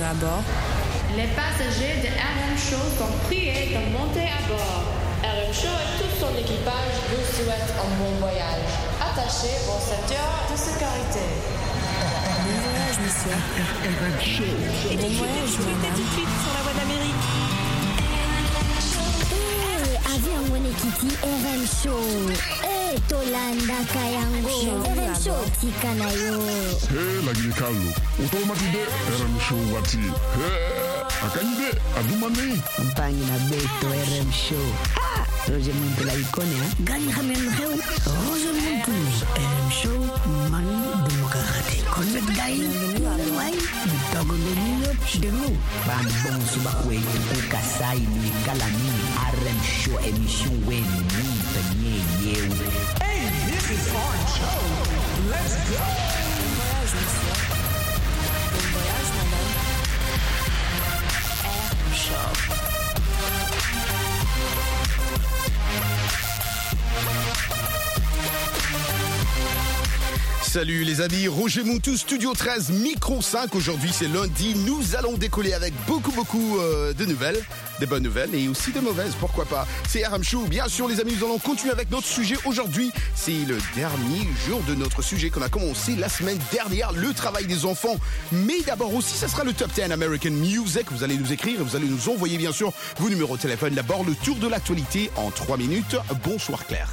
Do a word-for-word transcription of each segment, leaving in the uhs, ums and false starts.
à bord. Les passagers de R M Show sont priés de monter à bord. R M Show et tout son équipage vous souhaitent un bon voyage. Attachez vos ceintures de sécurité. Bon voyage, monsieur. R M Show. Bon voyage, madame. Tout de suite sur la voie d'Amérique. Eh, avion Wenekiti R M Show. Eh, Tolanda Kayango. R M Show tikanayo. Hey, lagi kalu. Otomati de R M Show wati. Hey. Akanyide adumani Mpangi na beto R M Show. Ah, Roger Muntu la ikone ha. Gani hamen heu. Roger Muntu R M Show mani demokrati. Konvet dai. Wai, dogo de niyo de nous. Bam bon suba kwe ku kasai ni kalani R M Show émission wen ni penye yeu. Hey, this is R M Show. Let's go. Bon voyage, monsieur. Bon voyage, madame. Salut les amis, Roger Muntu, Studio treize, Micro cinq. Aujourd'hui c'est lundi, nous allons décoller avec beaucoup beaucoup euh, de nouvelles, des bonnes nouvelles et aussi des mauvaises, pourquoi pas. C'est R M Show, bien sûr les amis, nous allons continuer avec notre sujet aujourd'hui. C'est le dernier jour de notre sujet qu'on a commencé la semaine dernière, le travail des enfants. Mais d'abord aussi, ça sera le Top dix American Music. Vous allez nous écrire et vous allez nous envoyer bien sûr vos numéros de téléphone. D'abord le tour de l'actualité en trois minutes. Bonsoir Claire.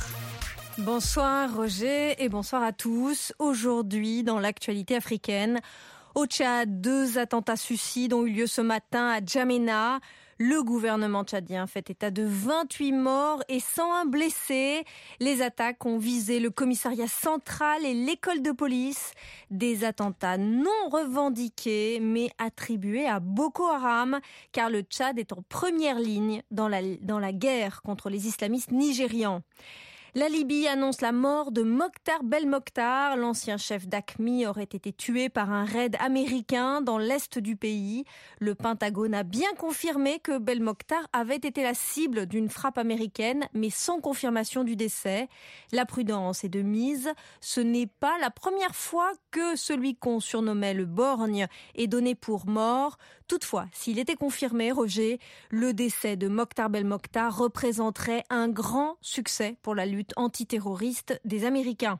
Bonsoir Roger et bonsoir à tous. Aujourd'hui, dans l'actualité africaine, au Tchad, deux attentats suicides ont eu lieu ce matin à Djamena. Le gouvernement tchadien fait état de vingt-huit morts et cent un blessés. Les attaques ont visé le commissariat central et l'école de police. Des attentats non revendiqués mais attribués à Boko Haram, car le Tchad est en première ligne dans la, dans la guerre contre les islamistes nigérians. La Libye annonce la mort de Mokhtar Belmokhtar. L'ancien chef d'A Q M I aurait été tué par un raid américain dans l'est du pays. Le Pentagone a bien confirmé que Belmokhtar avait été la cible d'une frappe américaine, mais sans confirmation du décès. La prudence est de mise. Ce n'est pas la première fois que celui qu'on surnommait le borgne est donné pour mort. Toutefois, s'il était confirmé, Roger, le décès de Mokhtar Belmokhtar représenterait un grand succès pour la lutte antiterroriste des Américains.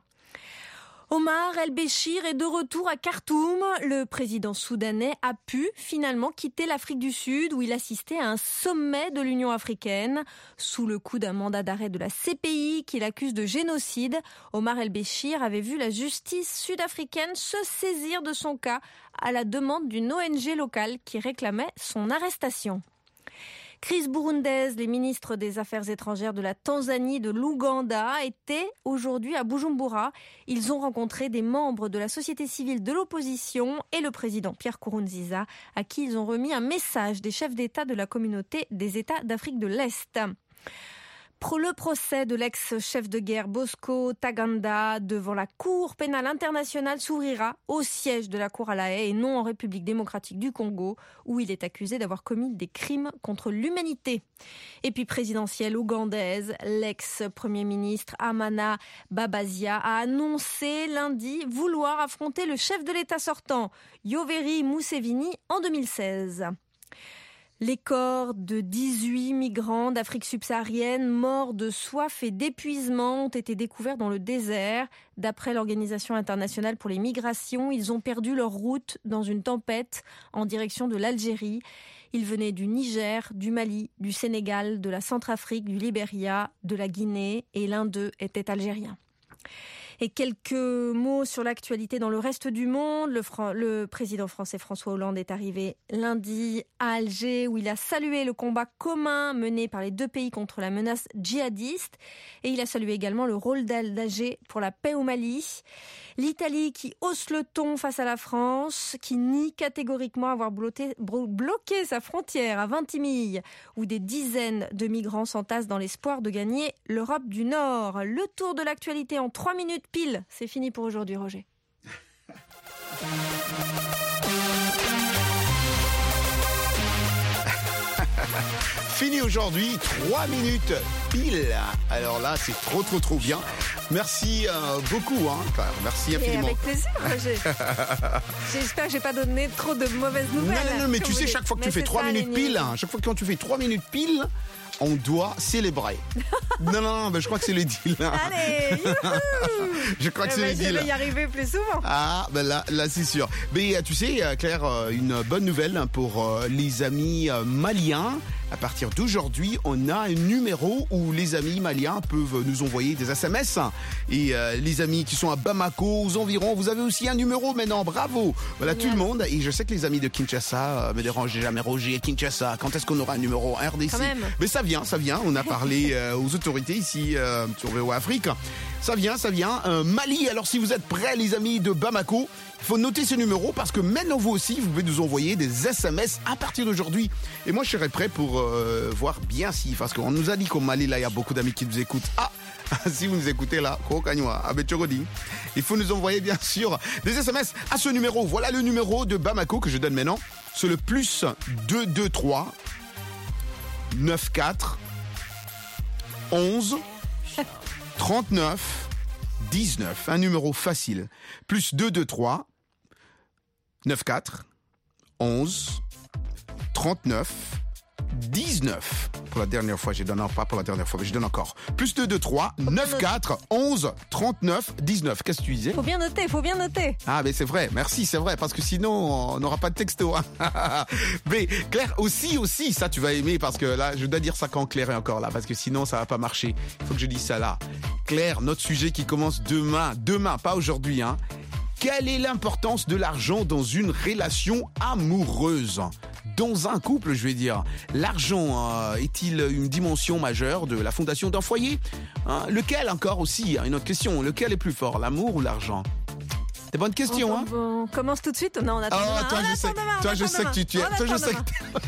Omar El-Béchir est de retour à Khartoum. Le président soudanais a pu finalement quitter l'Afrique du Sud où il assistait à un sommet de l'Union africaine. Sous le coup d'un mandat d'arrêt de la C P I qui l'accuse de génocide, Omar El-Béchir avait vu la justice sud-africaine se saisir de son cas à la demande d'une O N G locale qui réclamait son arrestation. Crise burundaise, les ministres des Affaires étrangères de la Tanzanie, de l'Ouganda étaient aujourd'hui à Bujumbura. Ils ont rencontré des membres de la société civile de l'opposition et le président Pierre Nkurunziza, à qui ils ont remis un message des chefs d'État de la communauté des États d'Afrique de l'Est. Le procès de l'ex-chef de guerre Bosco Ntaganda devant la Cour pénale internationale s'ouvrira au siège de la Cour à La Haye et non en République démocratique du Congo, où il est accusé d'avoir commis des crimes contre l'humanité. Et puis présidentielle ougandaise, l'ex-premier ministre Amana Babazia a annoncé lundi vouloir affronter le chef de l'État sortant, Yoweri Museveni, en deux mille seize. Les corps de dix-huit migrants d'Afrique subsaharienne morts de soif et d'épuisement ont été découverts dans le désert. D'après l'Organisation internationale pour les migrations, ils ont perdu leur route dans une tempête en direction de l'Algérie. Ils venaient du Niger, du Mali, du Sénégal, de la Centrafrique, du Libéria, de la Guinée et l'un d'eux était algérien. Et quelques mots sur l'actualité dans le reste du monde. Le, Fran- le président français François Hollande est arrivé lundi à Alger où il a salué le combat commun mené par les deux pays contre la menace djihadiste. Et il a salué également le rôle d'Alger pour la paix au Mali. L'Italie qui hausse le ton face à la France, qui nie catégoriquement avoir bloqué, bloqué sa frontière à Vintimille, où des dizaines de migrants s'entassent dans l'espoir de gagner l'Europe du Nord. Le tour de l'actualité en trois minutes pile. C'est fini pour aujourd'hui, Roger. Fini aujourd'hui, trois minutes pile. Alors là, c'est trop, trop, trop bien. Merci euh, beaucoup, hein, Claire. Merci Et infiniment. avec plaisir, Roger. J'espère que j'ai pas donné trop de mauvaises Non, nouvelles. non, non, mais comme tu vous sais, dites. chaque fois que Mais tu fais c'est trois ça, minutes les pile, nuits. hein, chaque fois que tu fais trois minutes pile, on doit célébrer. non, non, non, mais je crois que c'est le deal. hein. Allez, youhou. Je crois que Eh c'est ben, le je deal. vais y arriver plus souvent. Ah, ben là, là c'est sûr. Mais euh, tu sais, euh, Claire, euh, une bonne nouvelle hein, pour euh, les amis euh, maliens. À partir d'aujourd'hui, on a un numéro où les amis maliens peuvent nous envoyer des S M S. Et euh, les amis qui sont à Bamako, aux environs, vous avez aussi un numéro maintenant. Bravo. Voilà tout le monde. Et je sais que les amis de Kinshasa euh, me dérangent jamais. Roger, Kinshasa, quand est-ce qu'on aura un numéro R D C? Quand même. Mais ça vient, ça vient. On a parlé euh, aux autorités ici euh, sur V O Afrique. Ça vient, ça vient. Euh, Mali, alors si vous êtes prêts, les amis de Bamako, il faut noter ce numéro parce que maintenant vous aussi, vous pouvez nous envoyer des S M S à partir d'aujourd'hui. Et moi, je serai prêt pour euh, voir bien si, parce qu'on nous a dit qu'au Mali, là, il y a beaucoup d'amis qui nous écoutent. Ah, si vous nous écoutez là, il faut nous envoyer bien sûr des S M S à ce numéro. Voilà le numéro de Bamako que je donne maintenant. C'est le plus deux deux trois neuf quatre onze trente-neuf dix-neuf. Un numéro facile. Plus deux deux trois neuf quatre onze trente-neuf dix-neuf. Pour la dernière fois, je donne pas pour la dernière fois, mais je donne encore. Plus deux deux trois neuf quatre onze trente-neuf dix-neuf. Qu'est-ce que tu disais? Faut bien noter, faut bien noter. Ah, mais c'est vrai, merci, c'est vrai, parce que sinon, on n'aura pas de texto. Hein. Mais Claire, aussi, aussi, ça tu vas aimer, parce que là, je dois dire ça quand Claire est encore là, parce que sinon, ça va pas marcher. Il faut que je dise ça là. Claire, notre sujet qui commence demain, demain, pas aujourd'hui, hein. Quelle est l'importance de l'argent dans une relation amoureuse? Dans un couple, je vais dire. L'argent euh, est-il une dimension majeure de la fondation d'un foyer? Hein, lequel encore aussi, hein, une autre question, lequel est plus fort, l'amour ou l'argent? Des bonnes questions, on, hein? on, on commence tout de suite? Non, on attend Oh, demain. toi, on je sais, attend demain, toi, on je attend sais que demain. tu, tu es, On toi, je attend sais que demain.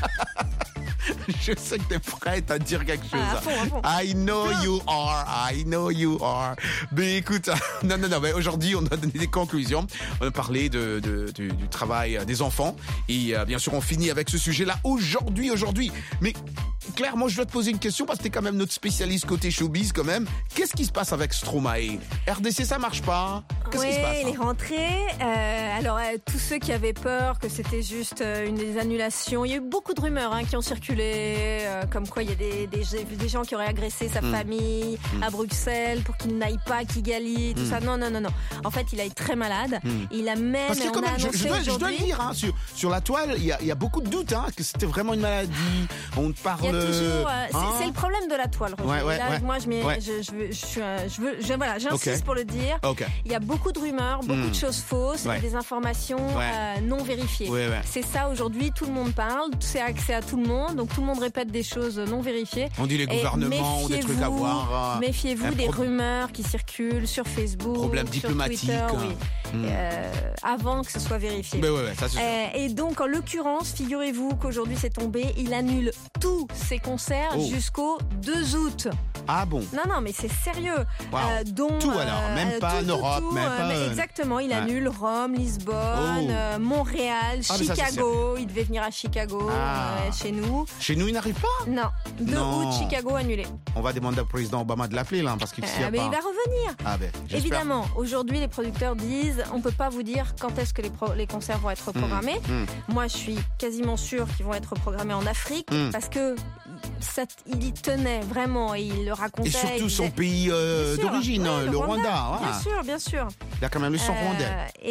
Je sais que t'es prête à dire quelque chose. Ah, à fond, à fond. I know you are, I know you are. Mais écoute, non, non, non, mais aujourd'hui, on a donné des conclusions. On a parlé de, de, de du travail des enfants. Et euh, bien sûr, on finit avec ce sujet-là aujourd'hui, aujourd'hui. Mais Claire, moi, je dois te poser une question parce que t'es quand même notre spécialiste côté showbiz quand même. Qu'est-ce qui se passe avec Stromae? R D C, ça marche pas? Qu'est-ce oui, qui se passe? il est rentré. Euh, alors, euh, tous ceux qui avaient peur que c'était juste euh, une des annulations, il y a eu beaucoup de rumeurs hein, qui ont circulé, euh, comme quoi il y a des, des, des gens qui auraient agressé sa Mm. famille Mm. à Bruxelles pour qu'il n'aille pas à Kigali, tout Mm. ça. Non, non, non, non. En fait, il a été très malade. Mm. Il a même, Parce que on quand a même, je, annoncé je dois, je dois le aujourd'hui. dire, hein, sur, sur la toile, il y a, il y a beaucoup de doutes hein, que c'était vraiment une maladie. On parle. Il y a toujours, euh, c'est, hein c'est le problème de la toile, Roger. Ouais, ouais, Là, ouais. moi, je, m'y- Ouais. je, je, veux, je, suis, euh, je veux, je, voilà, j'insiste Ok. pour le dire. Ok. Il y a beaucoup de rumeurs, beaucoup Mm. de choses fausses, Ouais. des informations Ouais. euh, non vérifiées. Ouais, ouais. C'est ça aujourd'hui, tout le monde parle, c'est accès à tout le monde, donc tout le monde répète des choses non vérifiées. On dit les Et gouvernements ont des trucs à méfiez-vous, voir. euh, Méfiez-vous un des pro- rumeurs qui circulent sur Facebook, Problème sur diplomatique, Twitter, hein. oui. Mm. Euh, avant que ce soit vérifié. Ben ouais, ouais, ça c'est sûr. Euh, et donc, en l'occurrence, figurez-vous qu'aujourd'hui c'est tombé, il annule tous ses concerts Oh. jusqu'au deux août. Ah bon? Non, non, mais c'est sérieux. Wow. Euh, dont, Tout alors, même pas tout, en tout, Europe, tout, même euh, pas, mais euh, exactement, il ouais. annule Rome, Lisbonne, Oh. euh, Montréal, Ah, mais ça, c'est Chicago. Il devait venir à Chicago, Ah. euh, chez nous. Chez nous, il n'arrive pas? Non, deux Non. août, Chicago annulé. On va demander au président Obama de l'appeler là, parce qu'il s'y Euh, a mais pas. il va revenir. Ah ben, j'espère. Évidemment, aujourd'hui, les producteurs disent on peut pas vous dire quand est-ce que les, pro- les concerts vont être programmés. Mm. Moi, je suis quasiment sûre qu'ils vont être programmés en Afrique Mm. parce que ça, il y tenait vraiment et il le racontait. Et surtout il son disait- pays euh, Bien sûr, d'origine, ouais, hein, le Rwanda. voilà. Bien sûr, bien sûr. Il a quand même le sang Euh, rwandais.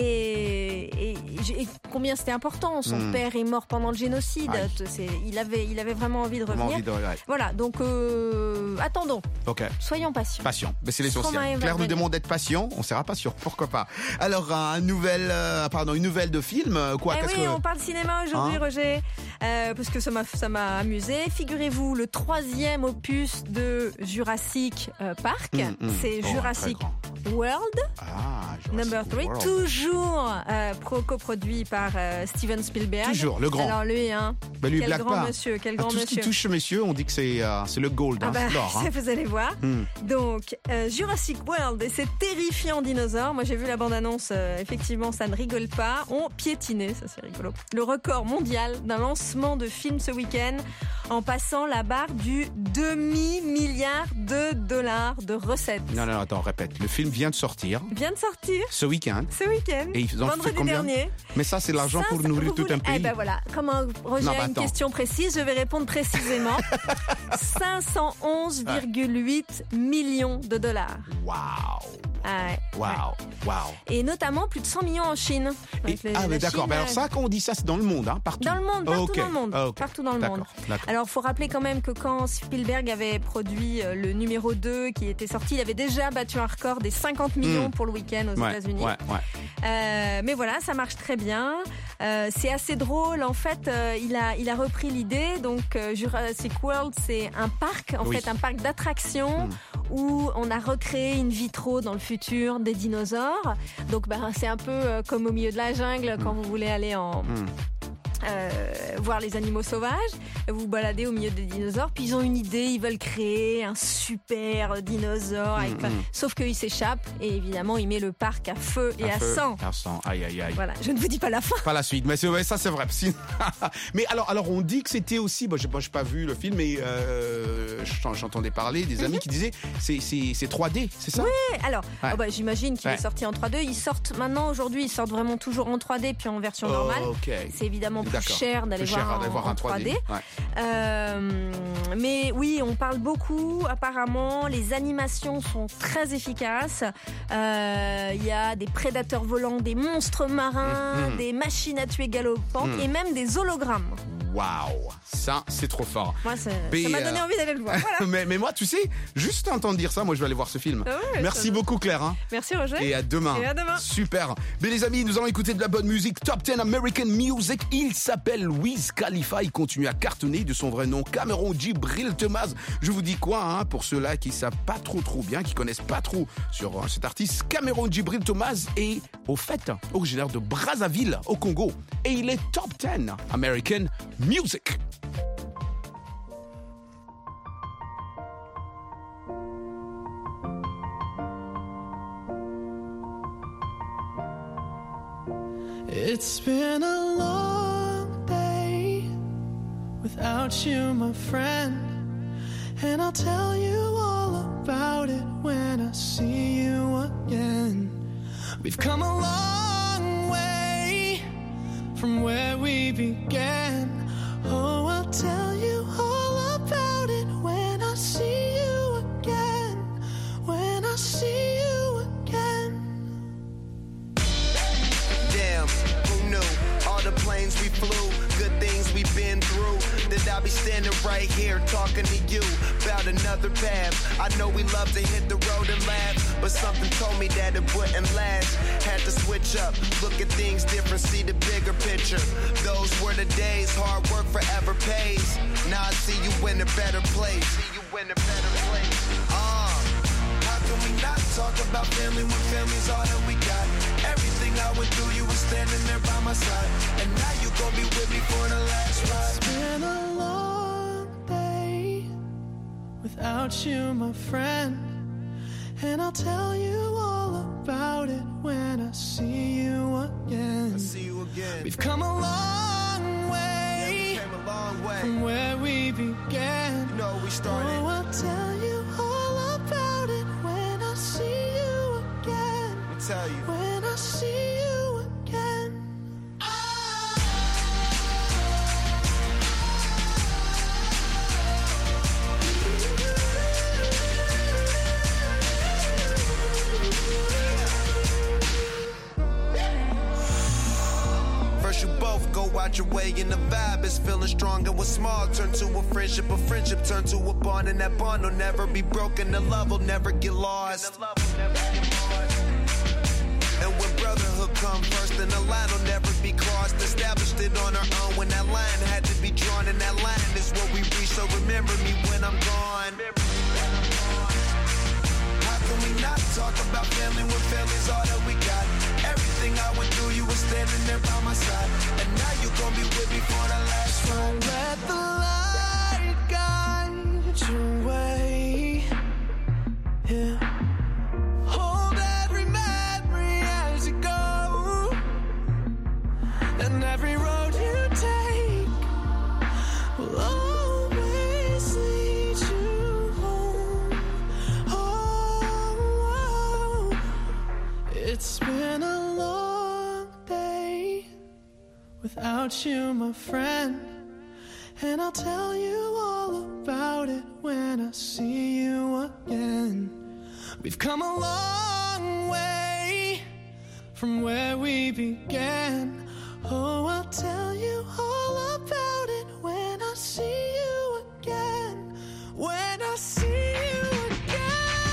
et, et- et- et combien c'était important. Son Mm. père est mort pendant le génocide. Aïe. C'est- il, avait, il avait vraiment envie de Vraiment revenir. envie de- ouais. Voilà, donc euh, attendons, Ok. soyons patients. Patient, mais c'est l'essentiel. Stromae va Claire nous venir. demande d'être patient, on sera pas sûr, pourquoi pas. Alors, un nouvel, euh, pardon, une nouvelle de film, euh, quoi, Eh qu'est-ce oui, que... on parle cinéma aujourd'hui, Hein Roger, euh, parce que ça m'a ça m'a amusé. Figurez-vous, le troisième opus de Jurassic euh, Park, Hum, hum. c'est Oh, Jurassic très grand. World. Ah, Jurassic Number three, World. toujours euh, pro coproduit par euh, Steven Spielberg. Toujours, le grand. Alors lui, hein. Bah, lui, quel blague grand pas. monsieur, quel Ah, grand tout ce monsieur. qui touche messieurs, on dit que c'est, euh, c'est le gold, Ah hein, bah, c'est l'or. Hein. vous allez voir. Hmm. Donc, euh, Jurassic World et ces terrifiants dinosaures, moi j'ai vu la bande-annonce, euh, effectivement ça ne rigole pas, ont piétiné, ça c'est rigolo, le record mondial d'un lancement de film ce week-end en passant la barre du demi-milliard de dollars de recettes. Non, non, attends, répète. Le film vient de sortir Vient de sortir ce week-end. ce week-end, Et ils ont fait vendredi combien? dernier. Mais ça, c'est de l'argent Ça, pour ça, nourrir vous tout voulez- un pays. Eh ben voilà, comme un- Roger Non, bah a une attends. question précise, je vais répondre précisément. cinq cent onze virgule huit millions de dollars. Waouh! Ah ouais. Waouh! Waouh! Et notamment plus de cent millions en Chine. Et- Avec les- Ah, la mais d'accord. Chine, Mais alors euh, ça, quand on dit ça, c'est dans le monde, hein, partout. Dans le monde, partout Ok. dans le monde. Ah, ok. Partout dans le D'accord, monde. d'accord. Alors, il faut rappeler quand même que quand Spielberg avait produit euh, le numéro deux qui était sorti, il avait déjà battu un record des cinquante millions Mm. pour le week-end aux Ouais, États-Unis. ouais, ouais. Euh, mais voilà, ça marche très bien. Euh, c'est assez drôle. En fait, euh, il a, il a repris l'idée. Donc, euh, Jurassic World, c'est un parc, en Oui. fait, un parc d'attractions où on a recréé in vitro dans le futur des dinosaures. Donc, bah, c'est un peu euh, comme au milieu de la jungle quand vous voulez aller en Mm. euh, voir les animaux sauvages. Vous vous baladez au milieu des dinosaures. Puis ils ont une idée, ils veulent créer un super dinosaure. Avec plein- Sauf qu'il s'échappe et évidemment, il met le parc à feu et à, feu, sang. À sang. Aïe, aïe, aïe. Voilà, je ne vous dis pas la fin. Pas la suite, mais c'est, ouais, ça c'est vrai. Si- mais alors, alors on dit que c'était aussi, bon, j'ai pas, j'ai pas vu le film, mais euh, j'en- j'entendais parler des amis qui disaient c'est, c'est, c'est trois D, c'est ça? Oui, alors, Ouais. oh bah, j'imagine qu'il Ouais. est sorti en trois D. Ils sortent maintenant, aujourd'hui, ils sortent vraiment toujours en trois D puis en version normale. Oh, ok. C'est évidemment plus D'accord. cher d'aller Plus voir, cher en, d'aller voir en un trois D. Ouais. Euh, mais oui, on parle beaucoup. Apparemment, les animations sont très efficaces. Euh, Il y a des prédateurs volants, des monstres marins, Mhm. des machines à tuer galopantes Mhm. et même des hologrammes. Waouh, ça c'est trop fort. Moi, ça Mais, ça m'a donné euh, envie d'aller le voir. Voilà. mais, mais moi, tu sais, juste entendre dire ça, moi je vais aller voir ce film. Ah ouais, Merci ça- beaucoup Claire. Hein. Merci Roger. Et à demain. Et à demain. Super. Mais les amis, nous allons écouter de la bonne musique. Top dix American Music. Il s'appelle Wiz Khalifa. Il continue à cartonner de son vrai nom, Cameron Djibril Thomas. Je vous dis quoi, hein, pour ceux-là qui savent pas trop trop bien, qui connaissent pas trop sur euh, cet artiste, Cameron Djibril Thomas est au fait originaire de Brazzaville au Congo. Et il est top dix American Music. It's been a long day without you, my friend. And I'll tell you all about it when I see you again. We've come a long way from where we began. Oh, I'll tell you all about it when I see you again. When I see you again. Damn, who knew? All the planes we flew, good things we've been through. That I'll be standing right here talking to you about another path. I know we love to hit the road and laugh, but something told me that it wouldn't last. Had to switch up, look at things different, see the bigger picture. Those were the days, hard work forever pays. Now I see you in a better place. See you in a better place. Uh, how can we not talk about family when family's all that we got? Everything I went through, you were standing there by my side. And now you gon' be with me for the last ride. It's been a long day without you, my friend. And I'll tell you all about it when I see you again. I see you again. We've come a long way, Yeah, we came a long way. from where we began. You know we started. Oh, I'll tell you all about it when I see you again. Let me tell you. When I see you again. First you both go out your way and the vibe is feeling strong. And what's small turn to a friendship, a friendship turn to a bond. And that bond will never be broken, the love will never get lost. And when brotherhood come first, then the line will never be crossed. Established it on our own when that line had to be drawn. And that line is what we reach, so remember me when I'm gone. How can we not talk about family when family's all that we got. Everything I went through, you were standing there by my side. And now you gon' be with me for the last ride. Let the light guide your way. Yeah. Hold every memory as you go. And every road you take will always lead you home. Oh, it's been a long day without you, my friend. And I'll tell you all about it when I see you again. We've come a long way from where we began. Oh, I'll tell you all about it when I see you again. When I see you again.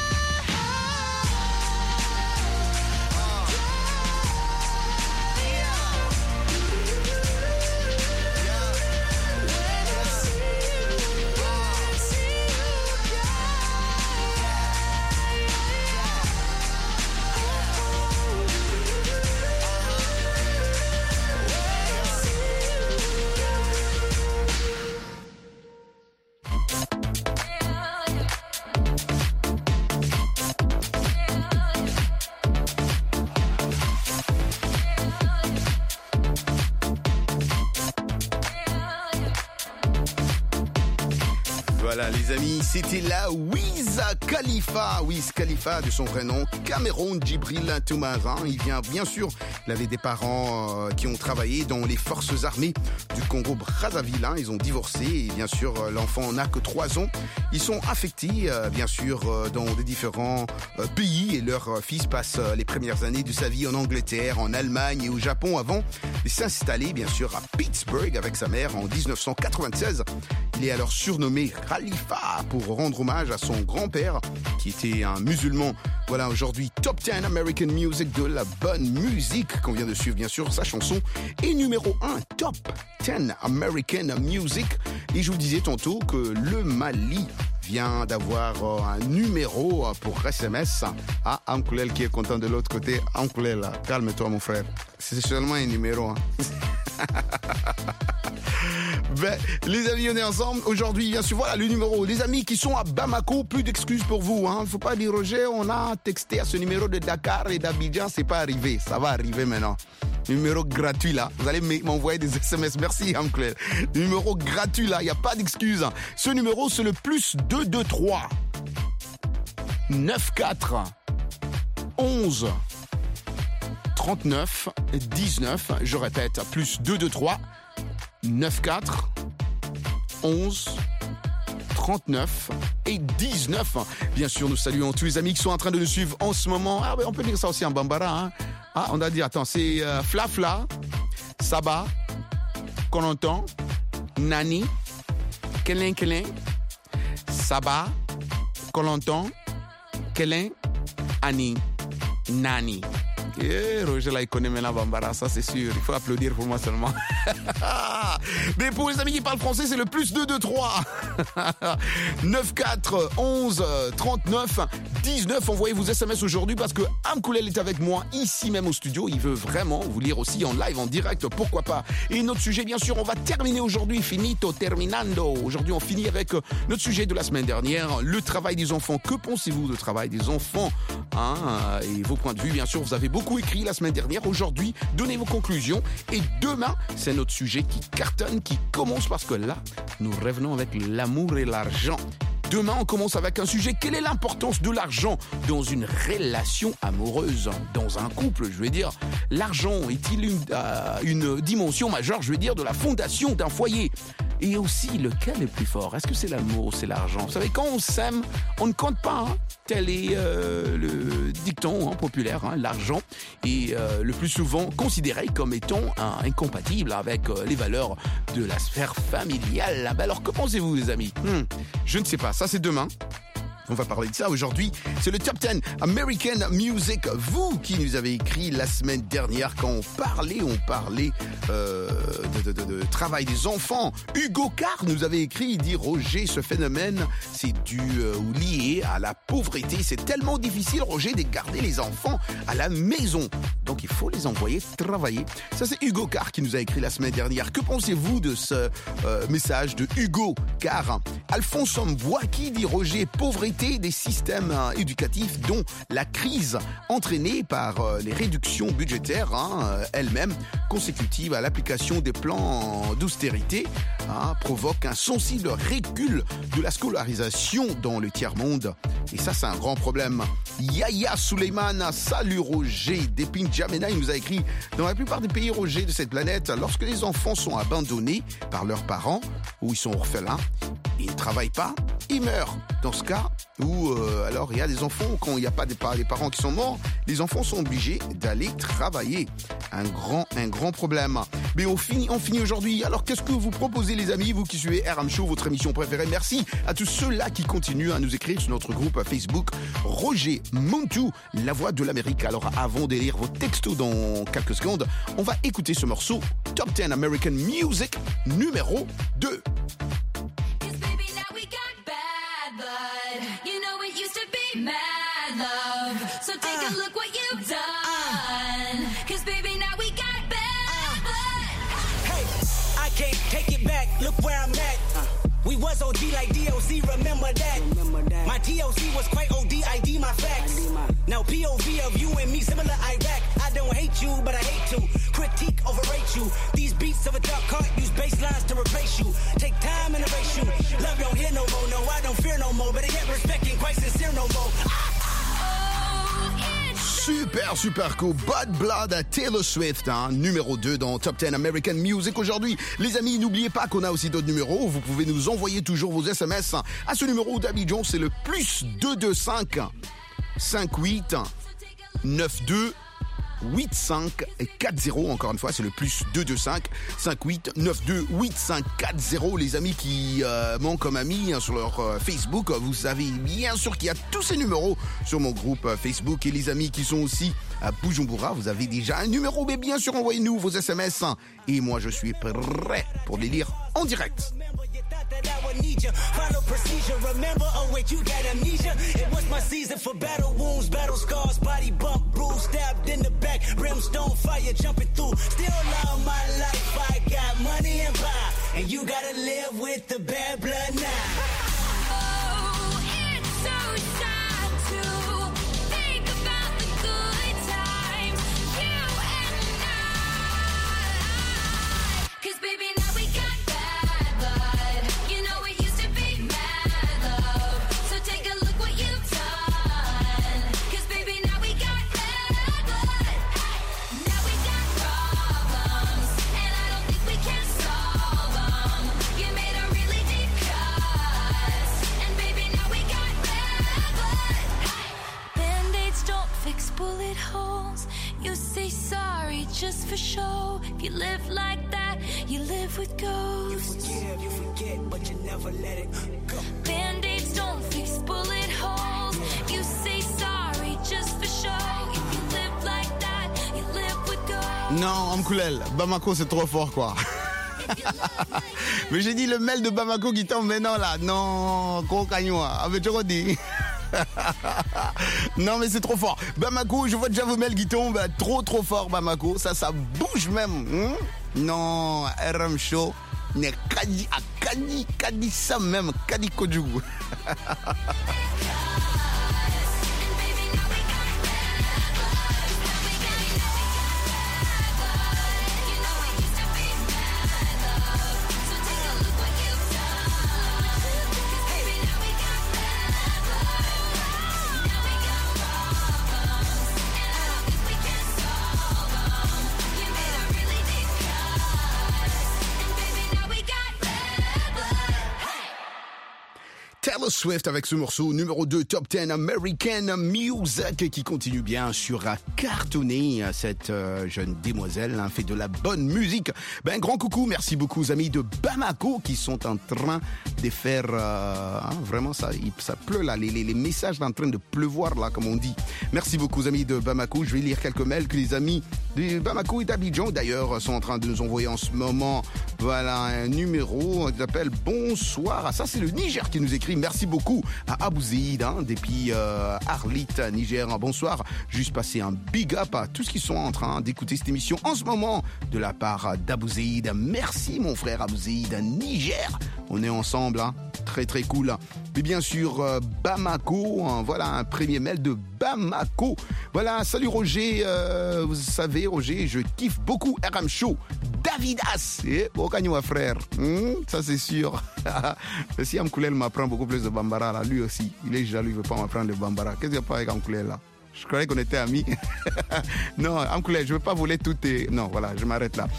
Voilà les amis, c'était la Wiz Khalifa, Wiz Khalifa de son vrai nom, Cameron Djibril Toumarin. Il vient bien sûr, il avait des parents euh, qui ont travaillé dans les forces armées du Congo Brazzaville. Hein. Ils ont divorcé et bien sûr l'enfant n'a que trois ans. Ils sont affectés euh, bien sûr euh, dans des différents euh, pays et leur euh, fils passe euh, les premières années de sa vie en Angleterre, en Allemagne et au Japon avant de s'installer bien sûr à Pittsburgh avec sa mère en dix-neuf cent quatre-vingt-seize. Il est alors surnommé Khalifa pour rendre hommage à son grand-père qui était un musulman. Voilà aujourd'hui Top dix American Music, de la bonne musique qu'on vient de suivre bien sûr, sa chanson est numéro un Top dix American Music. Et je vous disais tantôt que le Mali vient d'avoir un numéro pour S M S. Ah, Ankoulel qui est content de l'autre côté. Ankoulel, calme-toi mon frère. C'est seulement un numéro. Hein. Ben, les amis, on est ensemble aujourd'hui, bien sûr. Voilà le numéro. Les amis qui sont à Bamako, plus d'excuses pour vous. Hein. Faut pas dire Roger, on a texté à ce numéro de Dakar et d'Abidjan, c'est pas arrivé. Ça va arriver maintenant. Numéro gratuit là. Vous allez m'envoyer des S M S. Merci, Anne-Claire. Numéro gratuit là. Il n'y a pas d'excuses. Ce numéro, c'est le plus deux deux trois neuf quatre onze trente-neuf dix-neuf. Je répète, plus deux deux trois neuf quatre onze trente-neuf et dix-neuf. Bien sûr, nous saluons tous les amis qui sont en train de nous suivre en ce moment. Ah, on peut dire ça aussi en bambara. Hein? Ah, on a dit, attends, c'est euh, Flafla, Saba, Kononton, Nani, Kelen Kelen, Saba, Kononton, Kelen, Ani, Nani. Et Roger là il connaît maintenant Bambara, ça c'est sûr, il faut applaudir pour moi seulement. Mais pour les amis qui parlent français, c'est le plus deux deux trois neuf quatre onze trente-neuf dix-neuf. Envoyez vos S M S aujourd'hui parce que Amkoulel est avec moi ici même au studio. Il veut vraiment vous lire aussi en live, en direct, pourquoi pas. Et notre sujet, bien sûr, on va terminer aujourd'hui, finito terminando. Aujourd'hui, on finit avec notre sujet de la semaine dernière, le travail des enfants. Que pensez-vous du travail des enfants, hein? Et vos points de vue, bien sûr, vous avez beaucoup écrit la semaine dernière. Aujourd'hui, donnez vos conclusions. Et demain, c'est notre sujet qui cartonne, qui commence parce que là, nous revenons avec l'amour et l'argent. Demain, on commence avec un sujet. Quelle est l'importance de l'argent dans une relation amoureuse, dans un couple? Je veux dire, l'argent est-il une, euh, une dimension majeure, je veux dire, de la fondation d'un foyer? Et aussi, lequel est plus fort? Est-ce que c'est l'amour ou c'est l'argent? Vous savez, quand on s'aime, on ne compte pas. Hein. Tel est euh, le dicton hein, populaire. Hein. L'argent est euh, le plus souvent considéré comme étant hein, incompatible avec euh, les valeurs de la sphère familiale. Ben alors, que pensez-vous, les amis? hmm, Je ne sais pas. Ça, c'est demain. On va parler de ça aujourd'hui. C'est le Top dix American Music. Vous qui nous avez écrit la semaine dernière quand on parlait, on parlait euh, de, de, de, de travail des enfants. Hugo Carr nous avait écrit, il dit Roger, ce phénomène, c'est dû euh, ou lié à la pauvreté. C'est tellement difficile, Roger, de garder les enfants à la maison. Donc il faut les envoyer travailler. Ça, c'est Hugo Carr qui nous a écrit la semaine dernière. Que pensez-vous de ce euh, message de Hugo Carr? Alphonse Ambois qui dit Roger, pauvreté des systèmes euh, éducatifs dont la crise entraînée par euh, les réductions budgétaires hein, euh, elles-mêmes consécutives à l'application des plans d'austérité hein, provoque un sensible recul de la scolarisation dans le tiers-monde. Et ça, c'est un grand problème. Yaya Suleiman, salut Roger. Dépin Jamena, il nous a écrit dans la plupart des pays, Roger, de cette planète, lorsque les enfants sont abandonnés par leurs parents ou ils sont orphelins, ils ne travaillent pas, ils meurent. Dans ce cas où, euh, alors, il y a des enfants, quand il n'y a pas des parents qui sont morts, les enfants sont obligés d'aller travailler. Un grand, un grand problème. Mais on finit, on finit aujourd'hui. Alors, qu'est-ce que vous proposez, les amis, vous qui suivez R M Show, votre émission préférée? Merci à tous ceux-là qui continuent à nous écrire sur notre groupe Facebook Roger Montou, la voix de l'Amérique. Alors, avant de lire vos textos dans quelques secondes, on va écouter ce morceau Top dix American Music numéro deux. Mad love, so take uh, a look what you've done. Uh, Cause baby, now we got bad uh, blood. Hey, I can't take it back, look where I'm at. Uh, we was O G like D O C, remember that. remember that. My T O C was quite O D, I D my facts. I D my... Now P O V of you and me, similar Iraq. I don't hate you, but I hate to critique, overrate you. These beats of a dark heart use bass lines to replace you. Take time and erase you. Love don't hear no more, no, I don't fear no more. Better get respect and quite sincere no more. Super, super cool. Bad Blood à Taylor Swift, hein, numéro deux dans Top dix American Music aujourd'hui. Les amis, n'oubliez pas qu'on a aussi d'autres numéros. Vous pouvez nous envoyer toujours vos S M S à ce numéro d'Abidjan. C'est le plus deux deux cinq cinq huit neuf deux huit cinq quatre zéro. Encore une fois, c'est le plus deux deux cinq cinq huit neuf deux huit cinq quatre zéro. Les amis qui euh, m'ont comme amis hein, sur leur euh, Facebook, vous savez bien sûr qu'il y a tous ces numéros sur mon groupe euh, Facebook. Et les amis qui sont aussi à Bujumbura, vous avez déjà un numéro. Mais bien sûr, envoyez-nous vos S M S. Hein, et moi, je suis prêt pour les lire en direct. That I would need you. Final procedure. Remember, oh wait, you got amnesia. It was my season for battle wounds, battle scars, body bump, bruise, stabbed in the back, brimstone fire jumping through. Still love my life. I got money and power, and you gotta live with the bad blood now. Bullet holes, you say sorry just for show. If you live like that, you live with ghosts. You forgive, you forget, but you never let it go. Band-aids don't fix bullet holes. You say sorry just for show. If you live like that, you live with ghosts. Non, Amkoulel, Bamako c'est trop fort quoi. Mais j'ai dit le mail de Bamako qui tombe maintenant là. Non, Kokagnoa, avec tu dit. Non mais c'est trop fort. Bamako, je vois déjà vos mails qui tombent. Trop trop fort Bamako. Ça, ça bouge même. Hein? Non, R M Show. N'est Kadi à Kadi, Kadi ça même. Kadi Kojougou. Taylor Swift avec ce morceau numéro deux Top dix American Music qui continue bien sûr à cartonner. Cette euh, jeune demoiselle hein, fait de la bonne musique. Ben grand coucou, merci beaucoup aux amis de Bamako qui sont en train de faire euh, hein, vraiment ça, ça pleut là, les, les, les messages sont en train de pleuvoir là comme on dit. Merci beaucoup aux amis de Bamako. Je vais lire quelques mails que les amis de Bamako et d'Abidjan d'ailleurs sont en train de nous envoyer en ce moment. Voilà un numéro qui s'appelle Bonsoir. Ah, ça c'est le Niger qui nous écrit. Merci beaucoup à Abouzeïd, hein, depuis euh, Arlit, Niger. Bonsoir. Juste passer un big up à tous qui sont en train d'écouter cette émission en ce moment de la part d'Abouzeïd. Merci mon frère Abouzeïd, Niger. On est ensemble, hein. Très très cool. Mais bien sûr, euh, Bamako, hein, voilà un premier mail de Bamako. Voilà, salut Roger, euh, vous savez Roger, je kiffe beaucoup R M Show. Davidas, eh, Okanywa frère, hmm, ça c'est sûr. Si Amkoulel m'apprend beaucoup plus de Bambara, là, lui aussi, il est jaloux, il ne veut pas m'apprendre de Bambara. Qu'est-ce qu'il y a pas avec Amkoulel là? Je croyais qu'on était amis. Non, Amkoulel, je ne veux pas voler tout tes... Non, voilà, je m'arrête là.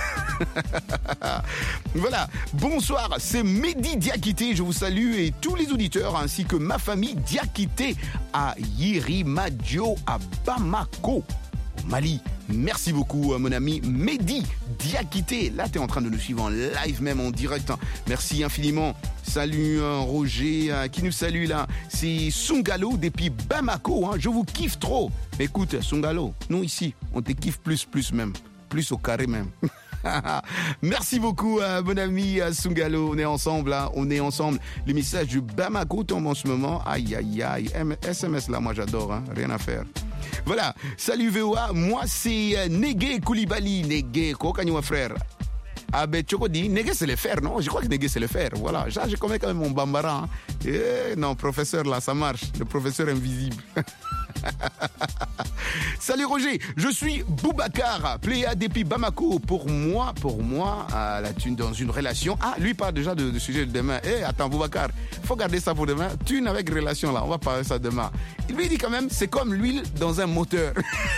Voilà, bonsoir, c'est Mehdi Diakité, je vous salue et tous les auditeurs ainsi que ma famille Diakité à Yirimadio à Bamako, au Mali. Merci beaucoup mon ami Mehdi Diakité. Là, tu es en train de nous suivre en live, même en direct. Merci infiniment. Salut Roger, qui nous salue là. C'est Sungalo depuis Bamako. Hein. Je vous kiffe trop. Écoute, Sungalo, nous ici, on te kiffe plus, plus même. Plus au carré même. Merci beaucoup euh, mon ami euh, Sungalo, on est ensemble hein, on est ensemble. Les messages du Bamako tombent en ce moment. Aïe aïe aïe, S M S là moi j'adore hein, rien à faire. Voilà, salut V O A, moi c'est euh, Negué Koulibaly, Negué Kokanywa frère. Ah ben Choco dit, Negué c'est le fer, non? Je crois que Negué c'est le fer, voilà. J'ai je connais quand même mon bambara. Hein. Eh, non, professeur là, ça marche, le professeur invisible. Salut Roger, je suis Boubacar, Pléa depuis Bamako. Pour moi, pour moi, euh, la thune dans une relation. Ah, lui parle déjà de, de sujet de demain. Eh, attends Boubacar, faut garder ça pour demain. Thune avec relation là, on va parler ça demain. Il lui dit quand même, c'est comme l'huile dans un moteur.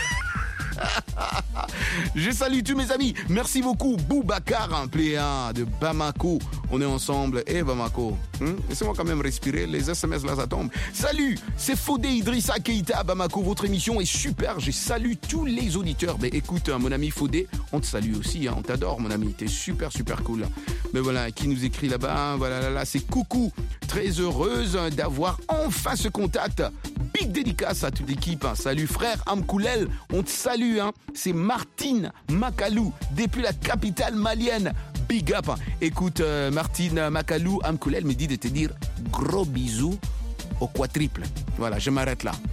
Je salue tous mes amis. Merci beaucoup Boubacar, un pléa de Bamako. On est ensemble. Eh hey, Bamako, hmm? Laissez-moi quand même respirer. Les S M S là ça tombe. Salut, c'est Fodé Idrissa Keita à Bamako. Votre émission est super. Je salue tous les auditeurs. Mais écoute mon ami Fodé, on te salue aussi hein. On t'adore mon ami. T'es super super cool. Mais voilà, qui nous écrit là-bas. Voilà là là, c'est coucou. Très heureuse d'avoir enfin ce contact. Big dédicace à toute l'équipe. Salut frère Amkoulel, on te salue. Hein. C'est Martine Makalou depuis la capitale malienne. Big up. Écoute euh, Martine Makalou, Amkoulel me dit de te dire gros bisous au quadruple. Voilà, je m'arrête là.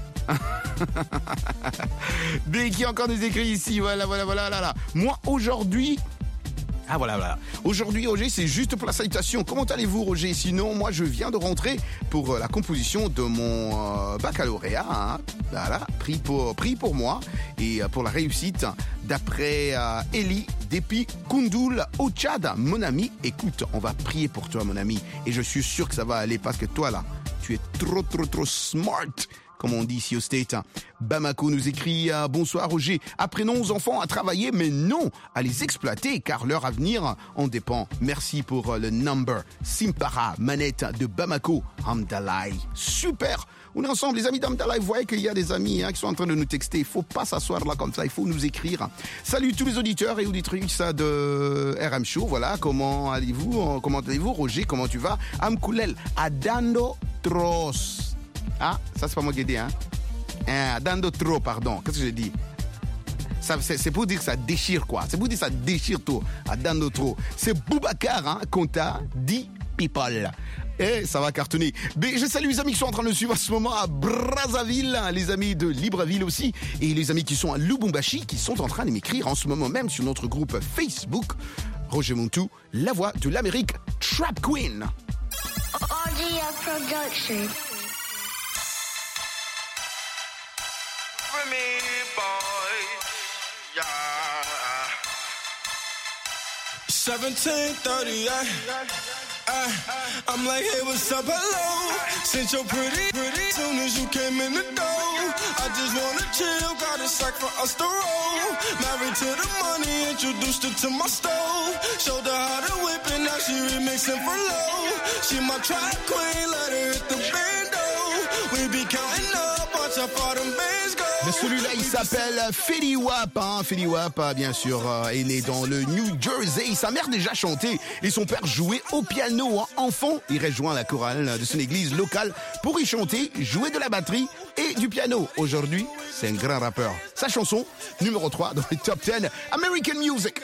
Dès qu'il y a encore des écrits ici, voilà, voilà, voilà, là, là. Moi aujourd'hui. Ah voilà, voilà. Aujourd'hui, Roger, c'est juste pour la salutation. Comment allez-vous, Roger? Sinon, moi, je viens de rentrer pour euh, la composition de mon euh, baccalauréat. Hein. Voilà, pris pour, pris pour moi et euh, pour la réussite. D'après euh, Eli depuis Koundoul au Tchad. Mon ami, écoute, on va prier pour toi, mon ami. Et je suis sûr que ça va aller parce que toi, là, tu es trop, trop, trop smart. Comme on dit ici au State. Bamako nous écrit euh, « Bonsoir Roger, apprenons aux enfants à travailler, mais non à les exploiter, car leur avenir en dépend. Merci pour euh, le number. Simpara, manette de Bamako, Hamdalai. » Super. On est ensemble, les amis d'Hamdalai. Vous voyez qu'il y a des amis hein, qui sont en train de nous texter. Il ne faut pas s'asseoir là comme ça, il faut nous écrire. Salut tous les auditeurs et auditrices de R M Show. Voilà, comment allez-vous? Comment allez-vous Roger? Comment tu vas? Amkoulel, Adando Tros. Ah, ça c'est pas moi qui ai dit, hein. hein Dando trop, pardon. Qu'est-ce que j'ai dit? Ça, c'est, c'est pour dire que ça déchire, quoi. C'est pour dire que ça déchire tout. À Dando trop. C'est Boubacar, hein, Conta, dit people. Et ça va cartonner. Mais je salue les amis qui sont en train de suivre à ce moment à Brazzaville, les amis de Libreville aussi, et les amis qui sont à Lubumbashi, qui sont en train de m'écrire en ce moment même sur notre groupe Facebook. Roger Montou, la voix de l'Amérique, Trap Queen. Audio Production. Me boy, yeah. seventeen thirty-eight. Uh, I'm like, hey, what's up, hello? Since you're pretty, pretty, soon as you came in the door. I just wanna chill, got a sack for us to roll. Married to the money, introduced her to my stove. Showed her how to whip it, now she remixing for low. She my track queen, let her hit the bando. We be counting up, watch how far them bands go. Mais celui-là, il s'appelle Fetty Wap. Hein. Fetty Wap, bien sûr, euh, est né dans le New Jersey. Sa mère déjà chantait et son père jouait au piano. Hein. Enfant, il rejoint la chorale de son église locale pour y chanter, jouer de la batterie et du piano. Aujourd'hui, c'est un grand rappeur. Sa chanson, numéro trois dans le top dix American Music.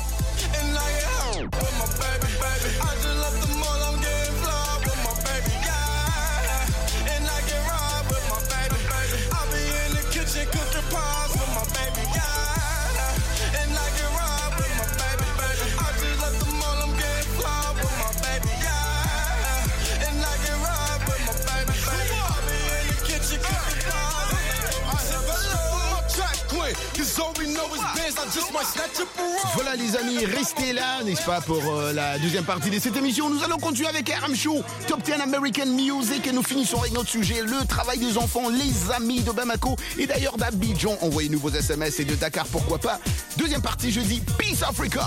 Voilà les amis, restez là, n'est-ce pas, pour euh, la deuxième partie de cette émission. Nous allons continuer avec R M Show, Top dix American Music, et nous finissons avec notre sujet, le travail des enfants, les amis de Bamako et d'ailleurs d'Abidjan. Envoyez-nous vos S M S et de Dakar, pourquoi pas. Deuxième partie jeudi, Peace Africa.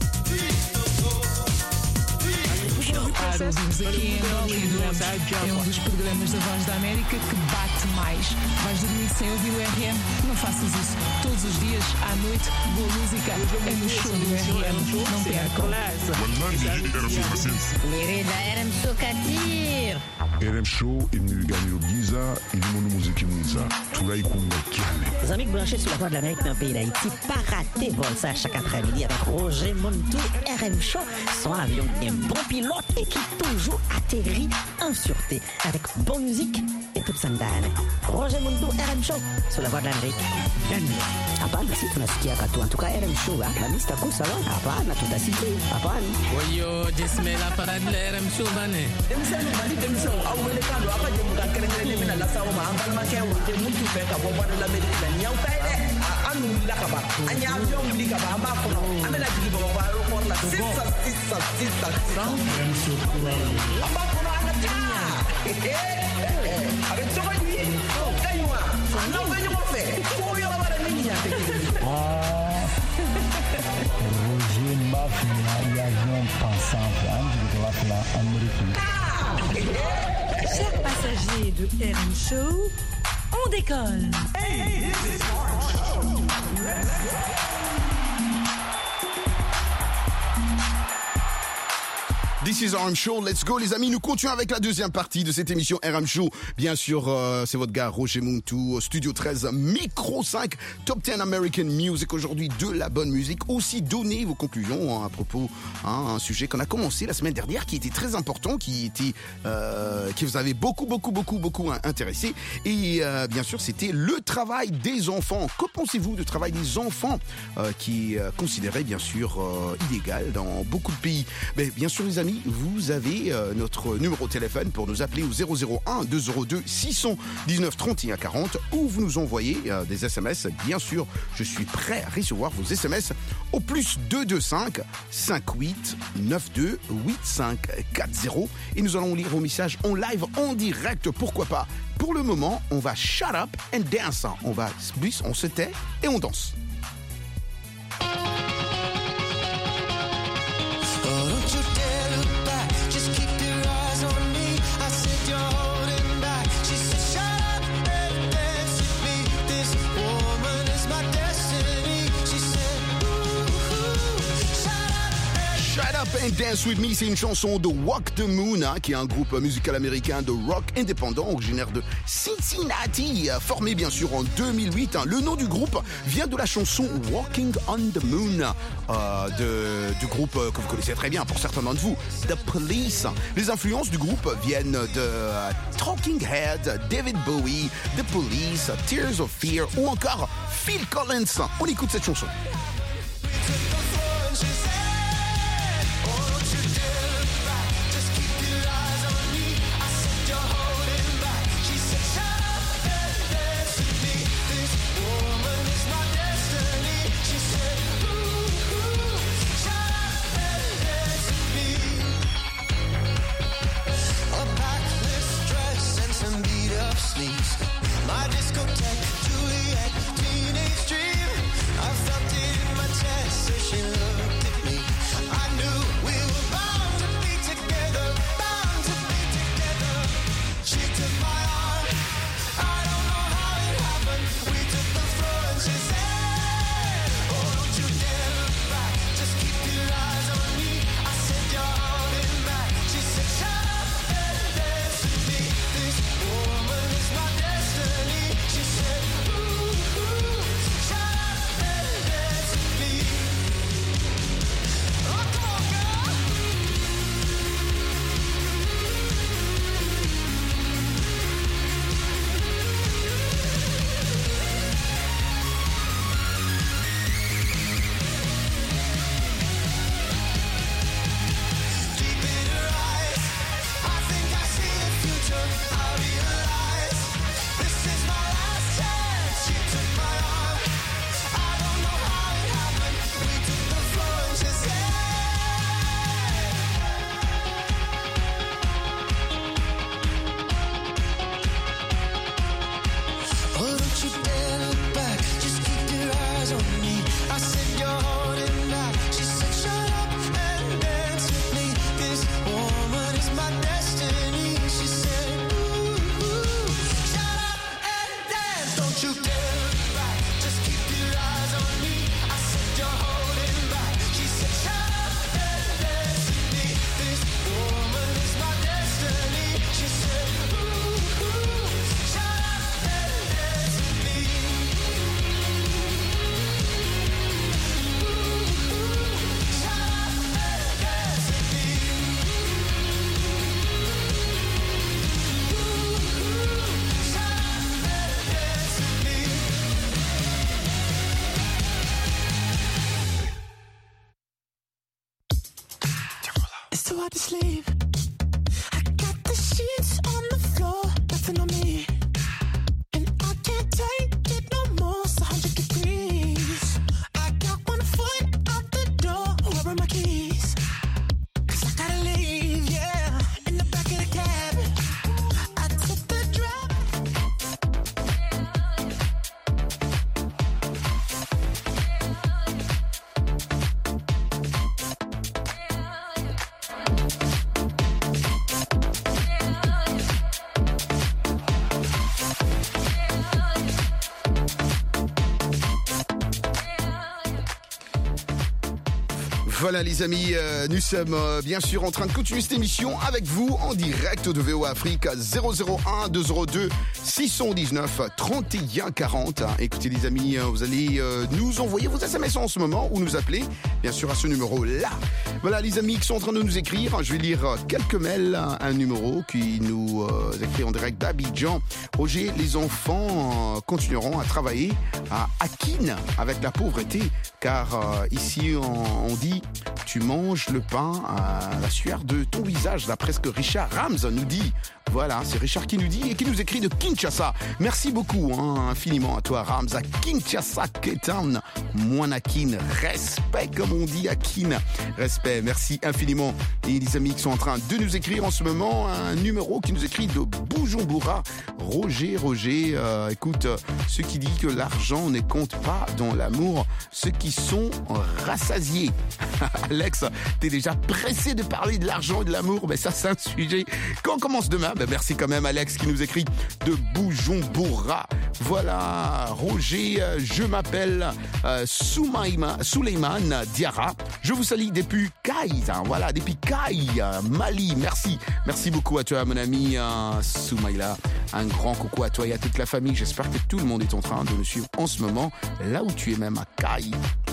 Ouvimos aqui em Hollywood. É um dos programas da Voz da América que bate mais. Vais dormir sem ouvir o R M? Não faças isso. Todos os dias, à noite, boa música é no show do R M. Não percam. Mirida R M Show Katir. R M Show inu ganyo giza, inu muziki mwiza. Tulai kunga kiane. Les amis branchés sur la Voix de l'Amérique dans le pays d'Haïti, pas rater vol ça chaque après-midi avec Roger Montou, R M Show, son avion qui est un bon pilote et qui toujours atterrit en sûreté avec bonne musique et toute sandane. Roger Montou, R M Show, sur la Voix de l'Amérique. Hapana, si tunasikia katu. En tout cas, R M Show, la liste à kusa, hapana, tutasikia, hapana. Oyo, jisme la parade de R M Show, bane. Emisani, bani, emisani, awele kando, apa jemuka kerengere mina la sawo ma ambal ma kewo, je muntu pe ka Voix de l'Amérique la nyau kaide, anu la kaba, anya avion li kaba, amba kono, amela jigi bo ba aéroport la sisa sisa sisa. R M Show kura. Amba kono anata. Eh eh. Avec ça va lui. Kaywa. Non venyo mo fe. Ko yo la bara nini ya. Ah. Roger Mafia, l'avion pensant, de la américaine. Chers passagers de R M Show, on décolle. Hey, this is R M Show. Let's go. This is R M Show, let's go les amis, nous continuons avec la deuxième partie de cette émission R M Show. Bien sûr, euh, c'est votre gars Roger Montou, Studio treize, Micro cinq, Top dix American Music. Aujourd'hui, de la bonne musique. Aussi, donnez vos conclusions hein, à propos hein, un sujet qu'on a commencé la semaine dernière, qui était très important, qui était, euh, qui vous avait beaucoup, beaucoup, beaucoup, beaucoup intéressé. Et euh, bien sûr, c'était le travail des enfants. Que pensez-vous du travail des enfants euh, qui est euh, considéré bien sûr euh, illégal dans beaucoup de pays? Mais bien sûr les amis, vous avez euh, notre numéro de téléphone pour nous appeler au zéro zéro un deux zéro deux six cent dix-neuf trente et un quarante ou vous nous envoyez euh, des S M S. Bien sûr, je suis prêt à recevoir vos S M S au plus deux deux cinq cinq huit neuf deux huit cinq quatre zéro et nous allons lire vos messages en live, en direct, pourquoi pas. Pour le moment, on va shut up and dance. On va plus, on se tait et on danse. And Dance With Me, c'est une chanson de Walk the Moon, hein, qui est un groupe musical américain de rock indépendant originaire de Cincinnati, formé bien sûr en deux mille huit. Hein. Le nom du groupe vient de la chanson Walking on the Moon, euh, de, du groupe que vous connaissez très bien pour certains d'entre vous, The Police. Les influences du groupe viennent de uh, Talking Heads, David Bowie, The Police, Tears of Fear ou encore Phil Collins. On écoute cette chanson. My discotheque, Juliet, teenage dream. I felt it in sleep. I got the sheets on the floor, nothing on me. And I can't take it no more, it's one hundred degrees. I got one foot out the door, where are my keys? Cause I gotta leave, yeah, in the back of the cab. I took the drive. Voilà les amis, euh, nous sommes euh, bien sûr en train de continuer cette émission avec vous en direct de V O Afrique zéro zéro un deux zéro deux six cent dix-neuf trente et un quarante. Écoutez les amis, vous allez euh, nous envoyer vos S M S en ce moment ou nous appeler bien sûr à ce numéro-là. Voilà les amis qui sont en train de nous écrire, je vais lire quelques mails, un numéro qui nous euh, écrit en direct d'Abidjan. Roger, les enfants euh, continueront à travailler à Akin avec la pauvreté car euh, ici on, on dit tu manges le pain à la sueur de ton visage, d'après ce que Richard Rams nous dit. Voilà, c'est Richard qui nous dit et qui nous écrit de Kinshasa. Merci beaucoup, hein, infiniment à toi, Rams, à Kinshasa, Ketan, Moanakin. Respect, comme on dit à Kin. Respect, merci infiniment. Et les amis qui sont en train de nous écrire en ce moment, un numéro qui nous écrit de Bujumbura. Roger, Roger, euh, écoute, ceux qui disent que l'argent ne compte pas dans l'amour, ceux qui sont rassasiés. Alex, t'es déjà pressé de parler de l'argent et de l'amour, mais ça c'est un sujet. Quand on commence demain, ben merci quand même Alex qui nous écrit de Bujumbura. Voilà, Roger, je m'appelle euh, Soumaïma, Souleyman Diarra. Je vous salue depuis Caï, hein, voilà, depuis Caï, Mali. Merci, merci beaucoup à toi mon ami euh, Soumaïla. Un grand coucou à toi et à toute la famille. J'espère que tout le monde est en train de nous suivre en ce moment, là où tu es même à Caï.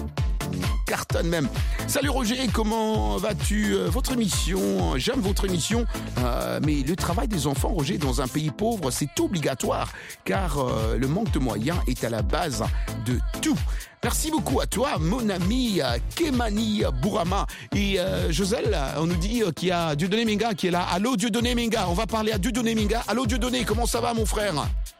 Cartonne même. Salut Roger, comment vas-tu? Votre émission, j'aime votre émission, euh, mais le travail des enfants, Roger, dans un pays pauvre, c'est obligatoire, car euh, le manque de moyens est à la base de tout. Merci beaucoup à toi, mon ami Kemani Bourama. Et euh, Joselle, on nous dit qu'il y a Dieudonné Minga qui est là. Allô Dieudonné Minga, on va parler à Dieudonné Minga. Allô Dieudonné, comment ça va mon frère?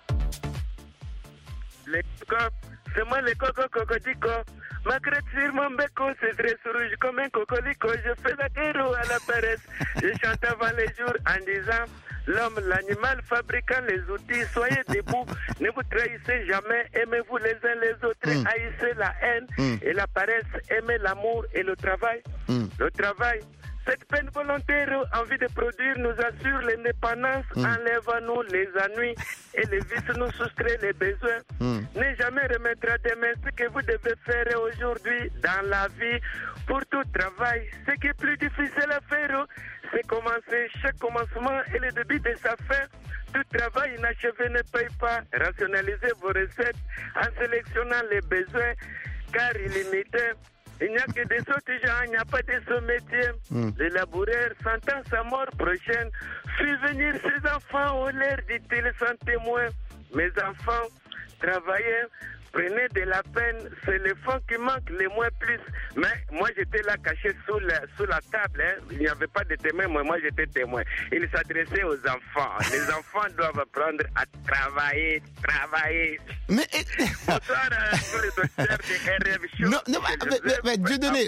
Les coco, c'est moi les coco cocodico. Ma crête sur mon béco, c'est très rouge comme un cocolico. Je fais la guerre à la paresse. Je chante avant les jours en disant l'homme, l'animal fabriquant les outils. Soyez debout, ne vous trahissez jamais. Aimez-vous les uns les autres. Mm. Haïssez la haine mm. et la paresse. Aimez l'amour et le travail. Mm. Le travail. Cette peine volontaire, envie de produire, nous assure l'indépendance, mm. enlève-nous les ennuis et les vices nous soustrait les besoins. Mm. Ne jamais remettre à demain ce que vous devez faire aujourd'hui dans la vie pour tout travail. Ce qui est plus difficile à faire, c'est commencer. Chaque commencement est le début de sa fin. Tout travail inachevé ne paye pas. Rationalisez vos recettes en sélectionnant les besoins, car illimité. Il n'y a que des autres gens, il n'y a pas de ce métier. Mm. Les laboureurs sentant sa mort prochaine, fit venir ses enfants au l'air, dit-il sans témoin. Mes enfants, travaillez, prenez de la peine, c'est le fond qui manque le moins plus. Mais moi j'étais là caché sous la, sous la table, hein. Il n'y avait pas de témoin, mais moi j'étais témoin. Il s'adressait aux enfants. Les enfants doivent apprendre à travailler, travailler. Mais bonsoir à tous les docteurs de R F Show. Non, non, mais, mais, mais, mais Dieu donné.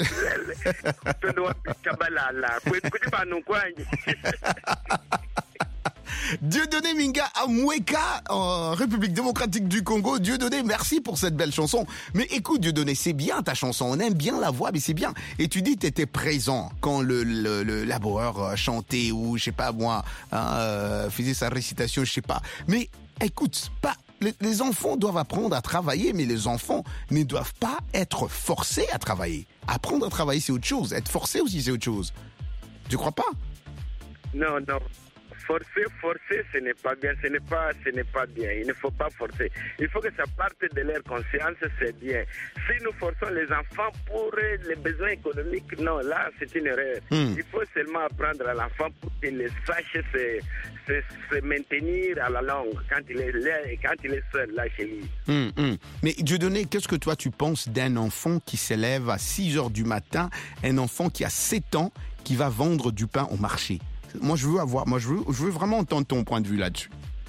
Dieudonné Minga à Moueka, en République démocratique du Congo. Dieudonné, merci pour cette belle chanson. Mais écoute Dieudonné, c'est bien ta chanson, on aime bien la voix, mais c'est bien. Et tu dis que tu étais présent quand le, le, le laboureur chantait ou je sais pas moi, hein, euh, faisait sa récitation, je sais pas. Mais écoute, pas... Les enfants doivent apprendre à travailler, mais les enfants ne doivent pas être forcés à travailler. Apprendre à travailler, c'est autre chose. Être forcé aussi, c'est autre chose. Tu crois pas? Non, non. Forcer, forcer, ce n'est pas bien, ce n'est pas, ce n'est pas bien. Il ne faut pas forcer. Il faut que ça parte de leur conscience, c'est bien. Si nous forçons les enfants pour les besoins économiques, non, là, c'est une erreur. Mm. Il faut seulement apprendre à l'enfant pour qu'il sache se, se, se maintenir à la langue quand il est là, quand il est seul là chez lui. Mm, mm. Mais Dieudonné, qu'est-ce que toi tu penses d'un enfant qui s'élève à six heures du matin, un enfant qui a sept ans, qui va vendre du pain au marché? Moi, je veux avoir, moi, je veux, je veux vraiment entendre ton point de vue là-dessus.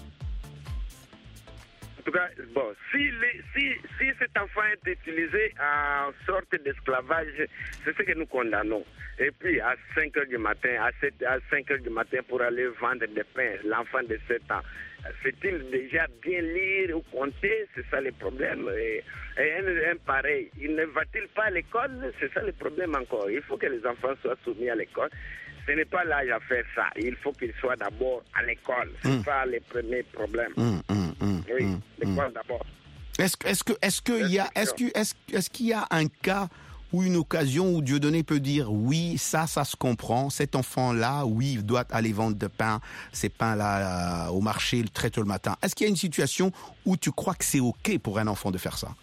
En tout cas, bon, si, les, si, si cet enfant est utilisé en sorte d'esclavage, c'est ce que nous condamnons. Et puis, à cinq heures du matin, à, sept, à cinq heures du matin pour aller vendre des pains, l'enfant de sept ans, fait-il déjà bien lire ou compter? C'est ça le problème. Et, et un, un pareil, il ne va-t-il pas à l'école? C'est ça le problème encore. Il faut que les enfants soient soumis à l'école. Ce n'est pas l'âge à faire ça. Il faut qu'ils soient d'abord à l'école. C'est Mm. pas le premier problème. Mm, mm, mm, Oui, mm, l'école mm. d'abord. Est-ce que, est-ce que, est-ce que il y a, est-ce que, est-ce, est-ce qu'il y a un cas ou une occasion où Dieudonné peut dire oui, ça, ça se comprend. Cet enfant-là, oui, il doit aller vendre de pain, ces pains-là euh, au marché très tôt le matin. Est-ce qu'il y a une situation où tu crois que c'est ok pour un enfant de faire ça?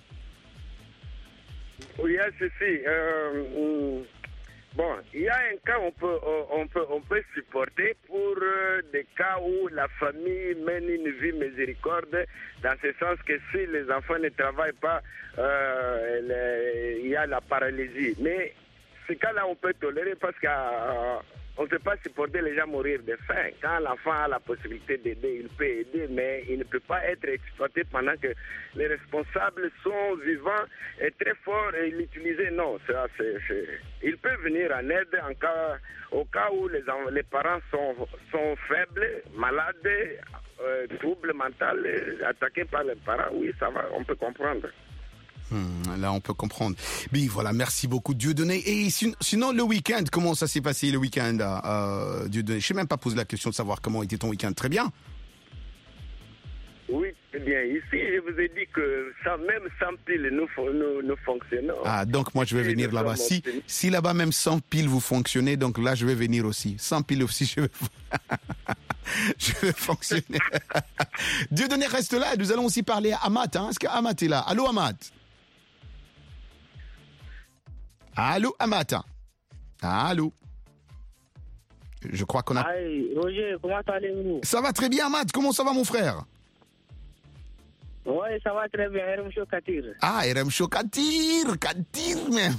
Oui, c'est si. Euh, mm, bon, il y a un cas où on peut, on peut, on peut supporter pour euh, des cas où la famille mène une vie miséricorde, dans ce sens que si les enfants ne travaillent pas, euh, les- il y a la paralysie. Mais ce cas-là, on peut tolérer parce qu'on ne peut pas supporter les gens mourir de faim. Quand l'enfant a la possibilité d'aider, il peut aider, mais il ne peut pas être exploité pendant que les responsables sont vivants et très forts et l'utiliser. Non, ça, c'est, c'est- il peut venir en aide en cas, au cas où les, en- les parents sont, sont faibles, malades, euh, troubles mentaux, euh, attaqués par les parents. Oui, ça va, on peut comprendre. Hmm, là, on peut comprendre. Mais voilà, merci beaucoup, Dieudonné. Et sin- sinon, le week-end, comment ça s'est passé le week-end, euh, Dieudonné? Je ne sais même pas poser la question de savoir comment était ton week-end. Très bien. Oui, très bien. Ici, je vous ai dit que sans, même sans pile, nous, fon- nous, nous fonctionnons. Ah, donc moi, je vais Oui, venir nous là-bas. sommes Si, optimistes. si là-bas, même sans pile, vous fonctionnez, donc là, je vais venir aussi. Sans pile aussi, je vais, je vais fonctionner. Dieudonné, reste là. Nous allons aussi parler à Amat. Hein. Est-ce que Amat est là? Allô, Amat? Allô, Amat? Allô? Je crois qu'on a... Aïe, Roger, comment allez-vous? Ça va très bien, Amat. Comment ça va, mon frère? Oui, ça va très bien, R M Show Katir. Ah, R M Show Katir, Katir même.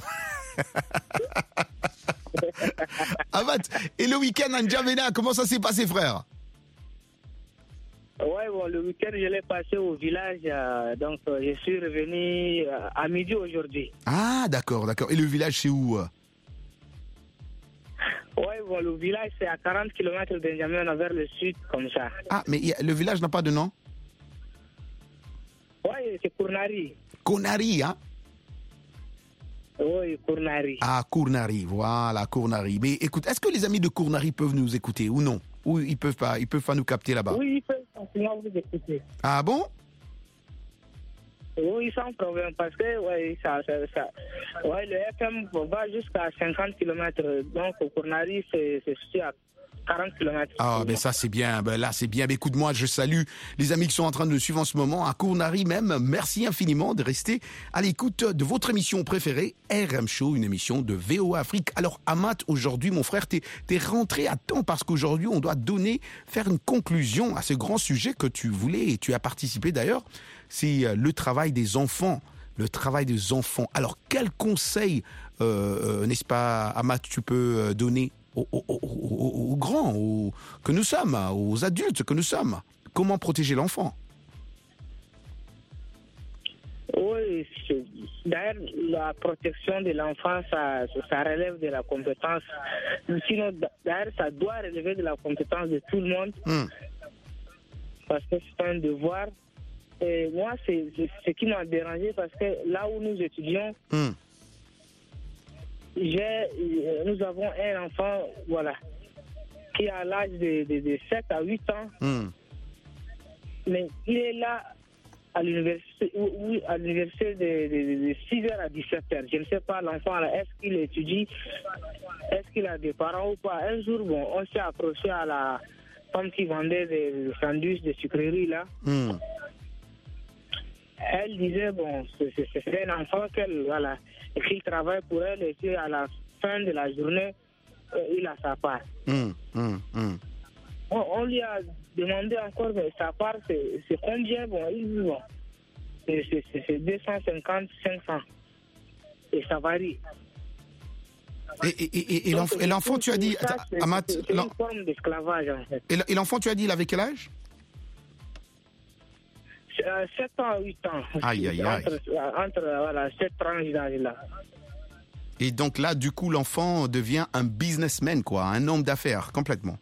Amat, et le week-end en N'Djamena, comment ça s'est passé, frère? Oui, bon, le week-end, je l'ai passé au village, euh, donc euh, je suis revenu euh, à midi aujourd'hui. Ah, d'accord, d'accord. Et le village, c'est où? Oui, bon, le village, c'est à quarante kilomètres de N'Djamena vers le sud, comme ça. Ah, mais y a- le village n'a pas de nom? Oui, c'est Kournari. Konari, hein? Oui, Kournari. Ah, Kournari, voilà, Kournari. Mais écoute, est-ce que les amis de Kournari peuvent nous écouter ou non? Ou ils peuvent pas, ils peuvent pas nous capter là-bas? Oui, ils peuvent continuer vous écouter. Ah bon? Oui, sans problème, parce que ouais, ça, ça, ça, ouais, le F M va jusqu'à cinquante kilomètres, donc au Kournari, c'est c'est situé à quarante kilomètres. Ah, ben ça c'est bien, ben là c'est bien. Ben écoute, moi je salue les amis qui sont en train de nous suivre en ce moment, à Kournari même. Merci infiniment de rester à l'écoute de votre émission préférée, R M Show, une émission de V O A Afrique. Alors Amat, aujourd'hui mon frère, t'es t'es rentré à temps parce qu'aujourd'hui on doit donner, faire une conclusion à ce grand sujet que tu voulais et tu as participé d'ailleurs. C'est euh, le travail des enfants. Le travail des enfants. Alors, quel conseil, euh, euh, n'est-ce pas, Amat, tu peux euh, donner aux, aux- aux- aux- aux grands aux- que nous sommes, aux adultes que nous sommes? Comment protéger l'enfant? Oui, c'est- d'ailleurs, la protection de l'enfant, ça, ça relève de la compétence. Sinon, d'ailleurs, ça doit relever de la compétence de tout le monde, Hmm. parce que c'est un devoir. Et moi, c'est c'est ce qui m'a dérangé, parce que là où nous étudions, Hmm. j'ai, euh, nous avons un enfant, voilà, qui a l'âge de, de, de sept à huit ans, Hmm. mais il est là à l'université, ou- ou à l'université de, de, de six heures à dix-sept heures. Je ne sais pas, l'enfant, là, est-ce qu'il étudie, est-ce qu'il a des parents ou pas. Un jour, bon, on s'est approché à la femme qui vendait des sandwichs de sucreries, là. Hmm. Elle disait, bon, c'est- c'est c'est un enfant qu'elle, voilà, et qu'il travaille pour elle, et puis à la fin de la journée, euh, il a sa part. Hmm. Hmm. Hmm. On, on lui a demandé encore, mais sa part, c'est c'est combien? Bon, il dit, bon, c'est- c'est c'est- c'est deux cent cinquante, cinq cents. Et ça varie. Et, et, et, et, l'enf- et l'enfant, tu as dit, Ça, c'est- Amat, c'est c'est l'en- une forme d'esclavage, en fait. et l- et l'enfant, tu as dit, il avait quel âge? Euh, sept ans, huit ans. Aïe, aïe, aïe. Entre, entre voilà, cette tranche d'âge-là. Et donc là, du coup, l'enfant devient un businessman, quoi, un homme d'affaires, complètement.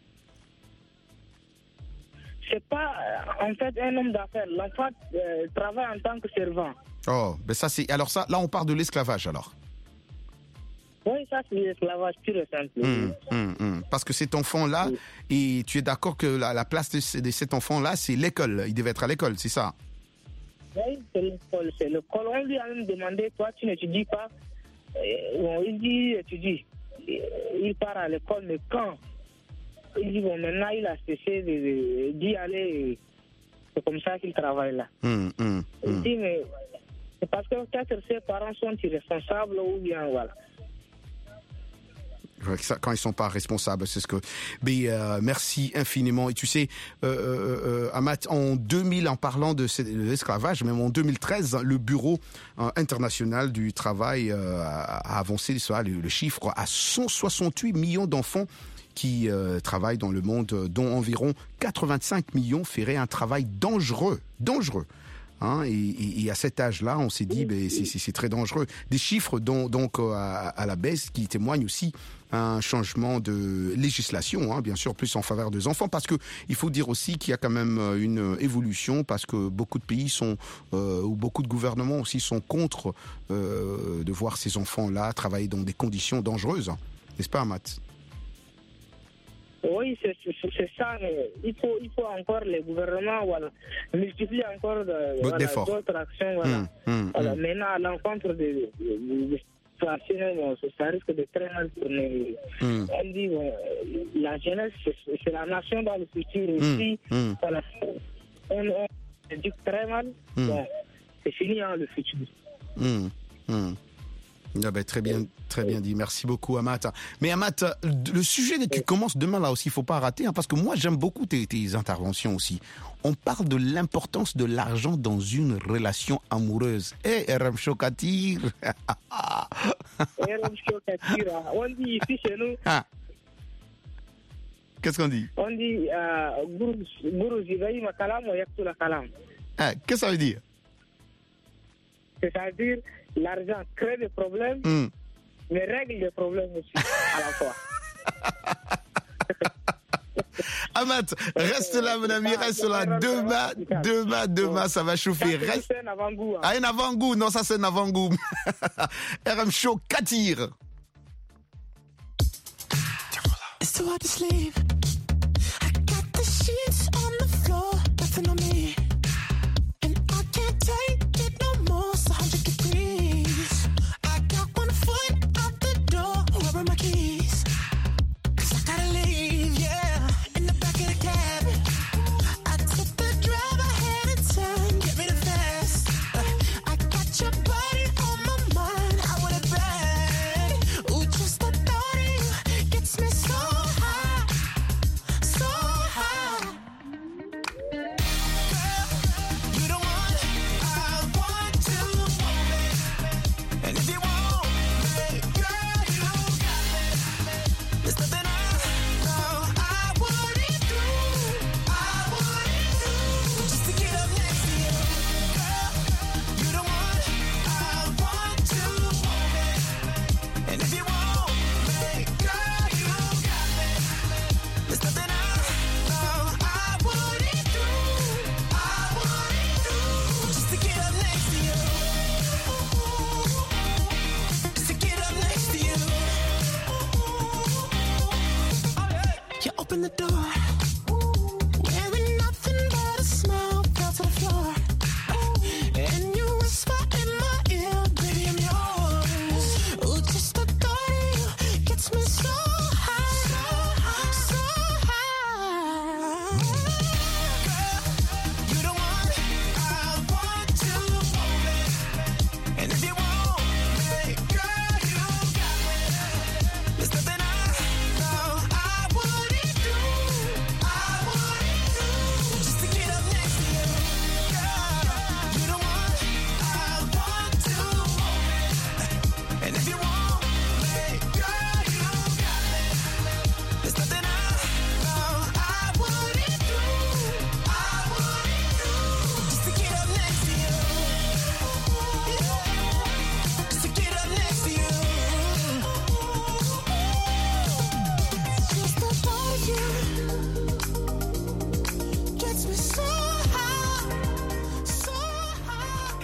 C'est pas, euh, en fait, un homme d'affaires. L'enfant euh, travaille en tant que servant. Oh, ben ça c'est. Alors ça, là, on parle de l'esclavage, alors. Oui, ça, c'est l'esclavage pur et simple. Hum, hum, hum. Parce que cet enfant-là, et tu es d'accord que la, la place de, ce- de cet enfant-là, c'est l'école. Il devait être à l'école, c'est ça? Oui, c'est l'école. C'est l'école. On lui a même demandé, toi, tu n'étudies pas. Euh, bon, il dit, étudie. Il part à l'école, mais quand? Il dit, bon, maintenant, il a cessé de- de- d'y aller. C'est comme ça qu'il travaille là. Hum, hum, Il hum. dit, mais c'est parce que peut-être ses parents sont irresponsables ou bien, voilà. Ouais, ça, quand ils sont pas responsables, c'est ce que. Mais euh, merci infiniment. Et tu sais, euh, euh, euh, Amat, en deux mille, en parlant de, ce- de l'esclavage, même en deux mille treize, le Bureau euh, international du travail euh, a, a avancé ça, le, le chiffre à cent soixante-huit millions d'enfants qui euh, travaillent dans le monde, euh, dont environ quatre-vingt-cinq millions feraient un travail dangereux, dangereux. Hein, et, et, et à cet âge-là, on s'est dit, ben, c'est, c'est, c'est très dangereux. Des chiffres dont, donc euh, à, à la baisse qui témoignent aussi un changement de législation, hein, bien sûr, plus en faveur des enfants, parce que il faut dire aussi qu'il y a quand même euh, une évolution, parce que beaucoup de pays sont, euh, ou beaucoup de gouvernements aussi sont contre euh, de voir ces enfants-là travailler dans des conditions dangereuses, n'est-ce pas, Amat? Oui, c'est, c'est, c'est ça, mais il faut, il faut encore les gouvernements, voilà, multiplier encore de, Beaucoup voilà, d'efforts. d'autres actions, voilà. Hum, hum, Voilà, hum. maintenant, à l'encontre de, de, de, de situations, bon, ça risque de très mal tourner. Hum. On dit, bon, la jeunesse, c'est, c'est la nation dans le futur Hum, aussi. hum. Voilà. On, on éduque très mal, Hum. bon, c'est fini hein, le futur. Hum, hum. Ah ben, très bien, très bien dit. Merci beaucoup, Amat. Mais Amat, le sujet qui commence demain là aussi, il faut pas rater, hein, parce que moi j'aime beaucoup tes, tes interventions aussi. On parle de l'importance de l'argent dans une relation amoureuse. Eh, hey, R M Chokatir. R M Chokatir, on dit ici chez nous. Ah. Qu'est-ce qu'on dit? On dit euh, Guru Guru Zivaï Makalam ou Yaktula Kalam. Ah, qu'est-ce que ça veut dire? C'est-à-dire, l'argent crée des problèmes, Mm. mais règle des problèmes aussi, à la fois. Amat, reste là, mon ami, reste là. Demain, demain, demain, ça va chauffer. Reste. C'est un avant-goût. Ah, un avant-goût. Non, ça, c'est un avant-goût. R M Show, Katir. It's too hard to sleep. I got the sheets on the floor, nothing on me. And I can't take it no more, it's one hundred degrees. I got one foot out the door, where are my keys? 'Cause I gotta leave, yeah, in the back of the cab. I took the drive, I had a turn, get me the fast. I got your body on my mind, I want it bad. Ooh, just the thought of you gets me so high.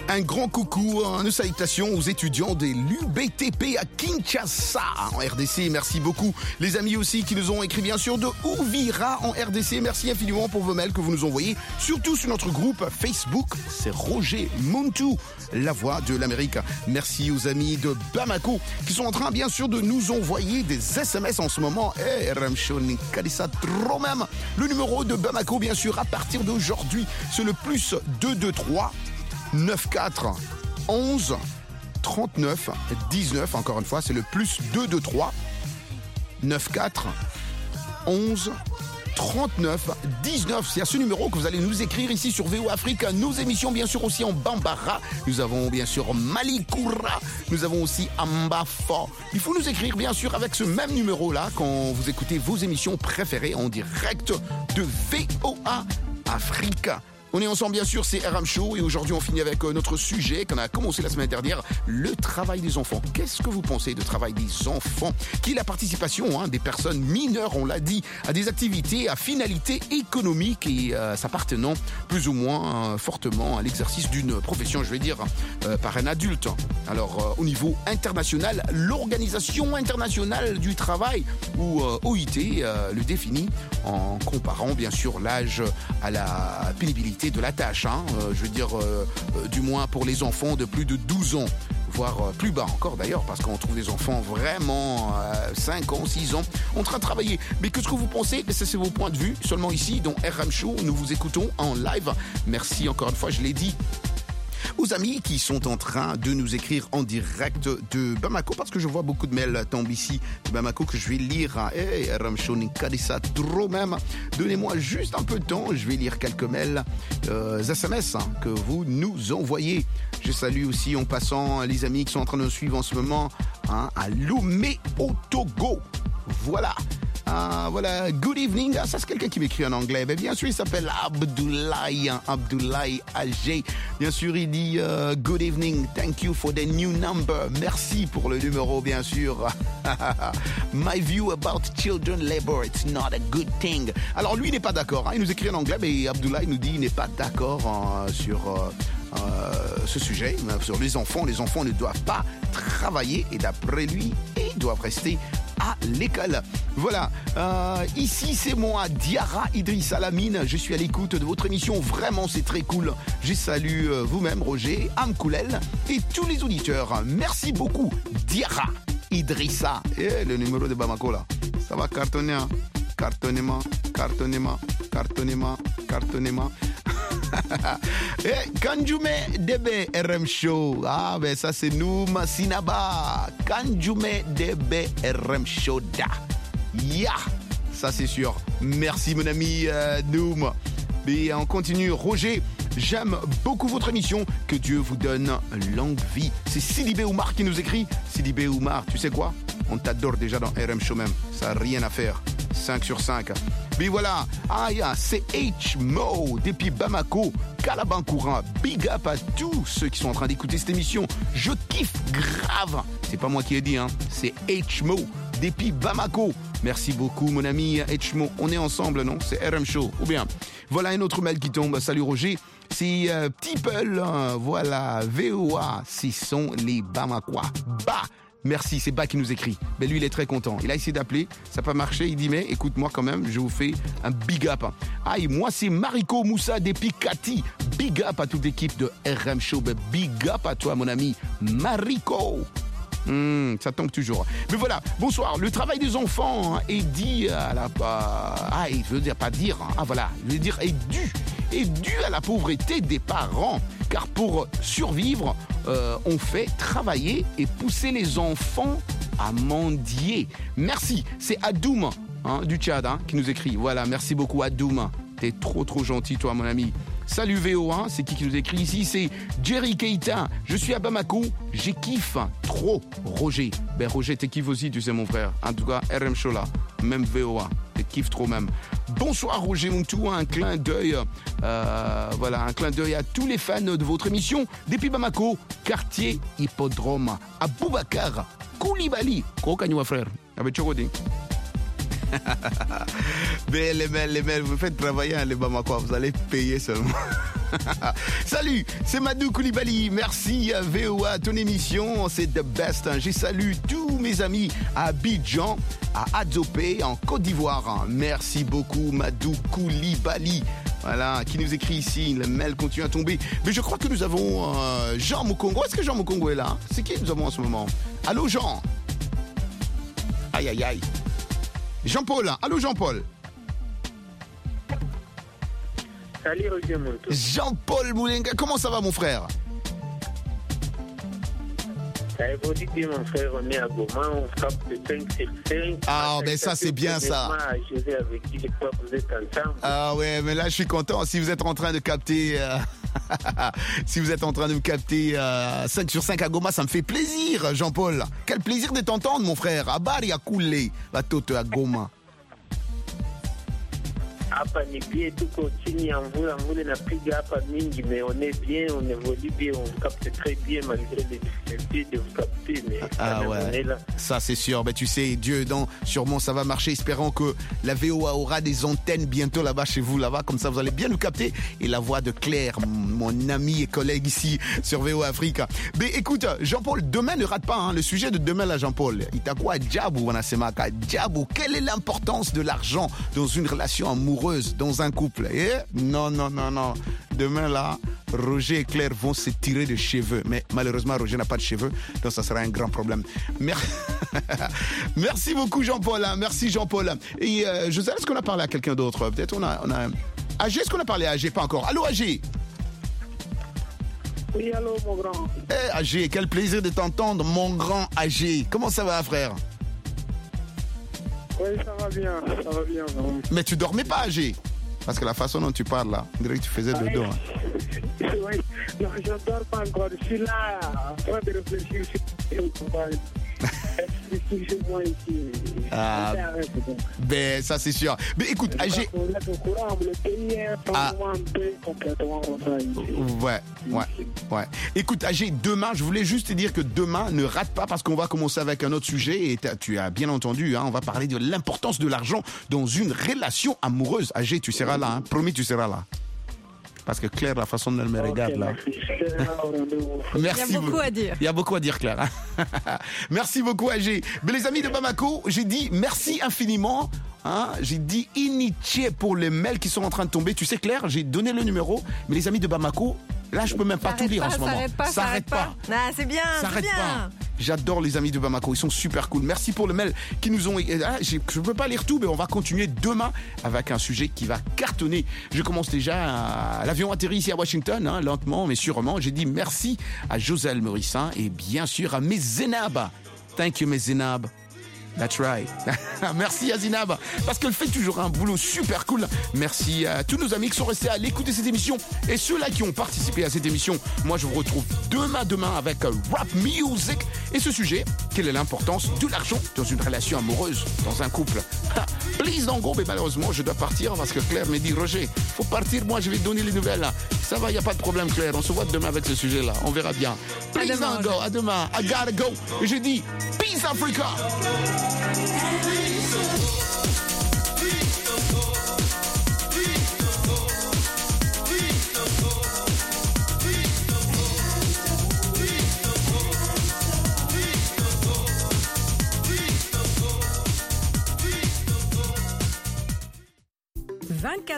Un grand coucou, hein, nos salutations aux étudiants de l'U B T P à Kinshasa en R D C. Merci beaucoup. Les amis aussi qui nous ont écrit bien sûr de Ouvira en R D C. Merci infiniment pour vos mails que vous nous envoyez. Surtout sur notre groupe Facebook, c'est Roger Muntu, la voix de l'Amérique. Merci aux amis de Bamako qui sont en train bien sûr de nous envoyer des S M S en ce moment. Eh, R M Show, ça trop même. Le numéro de Bamako bien sûr à partir d'aujourd'hui, c'est le plus deux deux trois neuf quatre onze trente-neuf dix-neuf. Encore une fois, c'est le plus deux deux trois neuf quatre onze trente-neuf dix-neuf. C'est à ce numéro que vous allez nous écrire ici sur V O Afrique. Nos émissions, bien sûr, aussi en Bambara. Nous avons, bien sûr, Malikoura. Nous avons aussi Ambafo. Il faut nous écrire, bien sûr, avec ce même numéro-là quand vous écoutez vos émissions préférées en direct de V O A Afrique. On est ensemble, bien sûr, c'est R M Show et aujourd'hui on finit avec notre sujet qu'on a commencé la semaine dernière, le travail des enfants. Qu'est-ce que vous pensez de travail des enfants? Qui est la participation hein, des personnes mineures, on l'a dit, à des activités à finalité économique et euh, s'appartenant plus ou moins euh, fortement à l'exercice d'une profession, je vais dire, euh, par un adulte. Alors, euh, au niveau international, l'Organisation internationale du travail, ou euh, O I T, euh, le définit en comparant, bien sûr, l'âge à la pénibilité de la tâche, hein, euh, je veux dire euh, euh, du moins pour les enfants de plus de douze ans, voire euh, plus bas encore d'ailleurs, parce qu'on trouve des enfants vraiment euh, cinq ans, six ans en train de travailler. Mais qu'est-ce que vous pensez? Ça, c'est vos points de vue, seulement ici, dans R M Show, nous vous écoutons en live. Merci encore une fois, je l'ai dit, aux amis qui sont en train de nous écrire en direct de Bamako, parce que je vois beaucoup de mails tomber ici de Bamako que je vais lire. Hey, R M Show, ça trop même. Donnez-moi juste un peu de temps, je vais lire quelques mails, euh, S M S hein, que vous nous envoyez. Je salue aussi en passant les amis qui sont en train de nous suivre en ce moment hein, à Lomé au Togo. Voilà. Ah, voilà, good evening. Ah, ça, c'est quelqu'un qui m'écrit en anglais. Mais bien sûr, il s'appelle Abdoulaye, hein, Abdoulaye Alger. Bien sûr, il dit uh, good evening. Thank you for the new number. Merci pour le numéro, bien sûr. My view about children labor, it's not a good thing. Alors, lui, il n'est pas d'accord. Hein. Il nous écrit en anglais, mais Abdoulaye nous dit qu'il n'est pas d'accord hein, sur euh, euh, ce sujet, sur les enfants. Les enfants ne doivent pas travailler et d'après lui, ils doivent rester à l'école. Voilà, euh, ici c'est moi, Diara Idrissa Lamine, je suis à l'écoute de votre émission, vraiment c'est très cool. Je salue euh, vous-même Roger, Amkoulel et tous les auditeurs. Merci beaucoup, Diara Idrissa. Et le numéro de Bamako là, ça va cartonner, hein? Cartonnement, cartonnement, cartonnement, cartonnement. Eh, Kanjume Debe R M Show. Ah, ben ça c'est Noum Sinaba. Kanjume Debe R M Show da. Ya, ça c'est sûr. Merci mon ami euh, Noum. Et on continue. Roger, j'aime beaucoup votre émission. Que Dieu vous donne longue vie. C'est Sidibé Oumar qui nous écrit. Sidibé Oumar, tu sais quoi? On t'adore déjà dans R M Show même. Ça n'a rien à faire. cinq sur cinq. Mais voilà, ah yeah, c'est H-Mo depuis Bamako, Kalabankoura. Big up à tous ceux qui sont en train d'écouter cette émission. Je kiffe grave. C'est pas moi qui ai dit, hein. C'est H-Mo depuis Bamako. Merci beaucoup, mon ami H-Mo. On est ensemble, non? C'est R M Show. Ou bien, voilà un autre mail qui tombe. Salut Roger. C'est euh, People. Hein. Voilà, V O A. Ce sont les Bamakois. Bah! Merci, c'est Ba qui nous écrit. Mais lui, il est très content. Il a essayé d'appeler, ça n'a pas marché. Il dit, mais écoute-moi quand même, je vous fais un big up. Aïe, moi, c'est Mariko Moussa des Picati. Big up à toute l'équipe de R M Show. Big up à toi, mon ami Mariko. Mmh, ça tombe toujours. Mais voilà, bonsoir. Le travail des enfants hein, est dit à la... Ah, je veux dire, pas dire. Hein. Ah, voilà, je veux dire, est dû. Est dû à la pauvreté des parents. Car pour survivre, euh, on fait travailler et pousser les enfants à mendier. Merci, c'est Adoum hein, du Tchad hein, qui nous écrit. Voilà, merci beaucoup Adoum. T'es trop trop gentil toi mon ami. Salut V O A, c'est qui qui nous écrit ici? C'est Jerry Keita. Je suis à Bamako, j'ai kiffe trop Roger. Ben Roger, t'es kiffes aussi, tu sais mon frère. En tout cas, R M Show là, même V O A, t'es kiffes trop même. Bonsoir Roger Montou, un clin d'œil, euh, voilà, un clin d'œil à tous les fans de votre émission. Depuis Bamako, quartier Hippodrome, à Boubacar, Koulibaly. Kokanywa frère, avec Chokodé. Mais les mails, les mails, vous faites travailler hein, les Bamakois, vous allez payer seulement. Salut, c'est Madou Koulibaly. Merci à V O A, ton émission, c'est the best. J'ai salué tous mes amis à Abidjan, à Adzopé, en Côte d'Ivoire. Merci beaucoup, Madou Koulibaly. Voilà, qui nous écrit ici, le mail continue à tomber. Mais je crois que nous avons euh, Jean Mokongo. Est-ce que Jean Mokongo est là? C'est qui nous avons en ce moment? Allô, Jean? Aïe, aïe, aïe. Jean-Paul, allô, Jean-Paul? Salut, Roger Montou. Jean-Paul Moulenga, comment ça va, mon frère? Ça évolue bien, mon frère. On est à Goma, on frappe le cinq sur cinq. Ah, mais ça, c'est bien ça. José, avec qui je crois que vous êtes ensemble. Ah, ouais, mais là, je suis content. Si vous êtes en train de capter. Euh... si vous êtes en train de me capter euh, cinq sur cinq à Goma, ça me fait plaisir, Jean-Paul. Quel plaisir de t'entendre, mon frère. Abari a coulé, la toute à Goma. Hapa ni bien, tuko chini ya mvula, mvula inapiga hapa mingi, mais on est bien, on évolue bien, on capte très bien malgré les difficultés de vous capter. Mais ah ouais, on est là. Ça c'est sûr. Ben, tu sais, Dieu aidant, sûrement ça va marcher. Espérons que la V O A aura des antennes bientôt là-bas chez vous, là-bas, comme ça vous allez bien nous capter. Et la voix de Claire, mon ami et collègue ici sur V O A Afrique. Mais écoute, Jean-Paul, demain ne rate pas hein, le sujet de demain là, Jean-Paul. Itakuwa Djabou, wanasemaka Djabou. Quelle est l'importance de l'argent dans une relation amoureuse? Dans un couple. Et non, non, non, non. Demain, là, Roger et Claire vont se tirer de cheveux. Mais malheureusement, Roger n'a pas de cheveux. Donc, ça sera un grand problème. Merci, Merci beaucoup, Jean-Paul. Merci, Jean-Paul. Et euh, José, est-ce qu'on a parlé à quelqu'un d'autre? Peut-être on a... On a... A G, est-ce qu'on a parlé à A G? Pas encore. Allô, A G? Oui, allô, mon grand. Eh, hey, A G, quel plaisir de t'entendre, mon grand A G. Comment ça va, frère? Oui, ça va bien, ça va bien. Vraiment. Mais tu dormais pas, A G? Parce que la façon dont tu parles, là, on dirait que tu faisais ah, dodo. Hein. Oui, non, je ne dors pas encore. Je suis là, en train de réfléchir sur le travail. Exclusivement ici. Ah, ben, ça, c'est sûr. Mais écoute, A G... Ah. Ouais, ouais, ouais. Écoute, A G, demain, je voulais juste te dire que demain, ne rate pas parce qu'on va commencer avec un autre sujet. Et tu as bien entendu, hein, on va parler de l'importance de l'argent dans une relation amoureuse. A G, tu seras là, hein. Promis, tu seras là. Parce que Claire, la façon dont elle me regarde okay, là. Merci. Il y a beaucoup à dire. Il y a beaucoup à dire, Claire. Merci beaucoup, A G. Mais les amis de Bamako, j'ai dit merci infiniment. Hein, j'ai dit initié pour les mails qui sont en train de tomber. Tu sais, Claire, j'ai donné le numéro, mais les amis de Bamako, là, je peux même pas ça tout lire pas, en ce moment. Pas, ça s'arrête pas. pas. Ah, c'est bien, ça c'est bien. Pas. J'adore les amis de Bamako, ils sont super cool. Merci pour le mail qui nous ont... Ah, je ne peux pas lire tout, mais on va continuer demain avec un sujet qui va cartonner. Je commence déjà, à... l'avion atterrit ici à Washington, hein, lentement mais sûrement. J'ai dit merci à Joselle Morissin et bien sûr à Mezenab. Thank you, Mezenab. That's right. Merci à Zinab, parce qu'elle fait toujours un boulot super cool. Merci à tous nos amis qui sont restés à l'écoute de cette émission et ceux-là qui ont participé à cette émission. Moi, je vous retrouve demain, demain avec Rap Music et ce sujet, quelle est l'importance de l'argent dans une relation amoureuse, dans un couple. Please don't go, mais malheureusement, je dois partir parce que Claire me dit, Roger, faut partir, moi, je vais te donner les nouvelles. Ça va, il n'y a pas de problème, Claire. On se voit demain avec ce sujet-là. On verra bien. Please don't go. À demain. I gotta go. Et j'ai dit, peace Africa.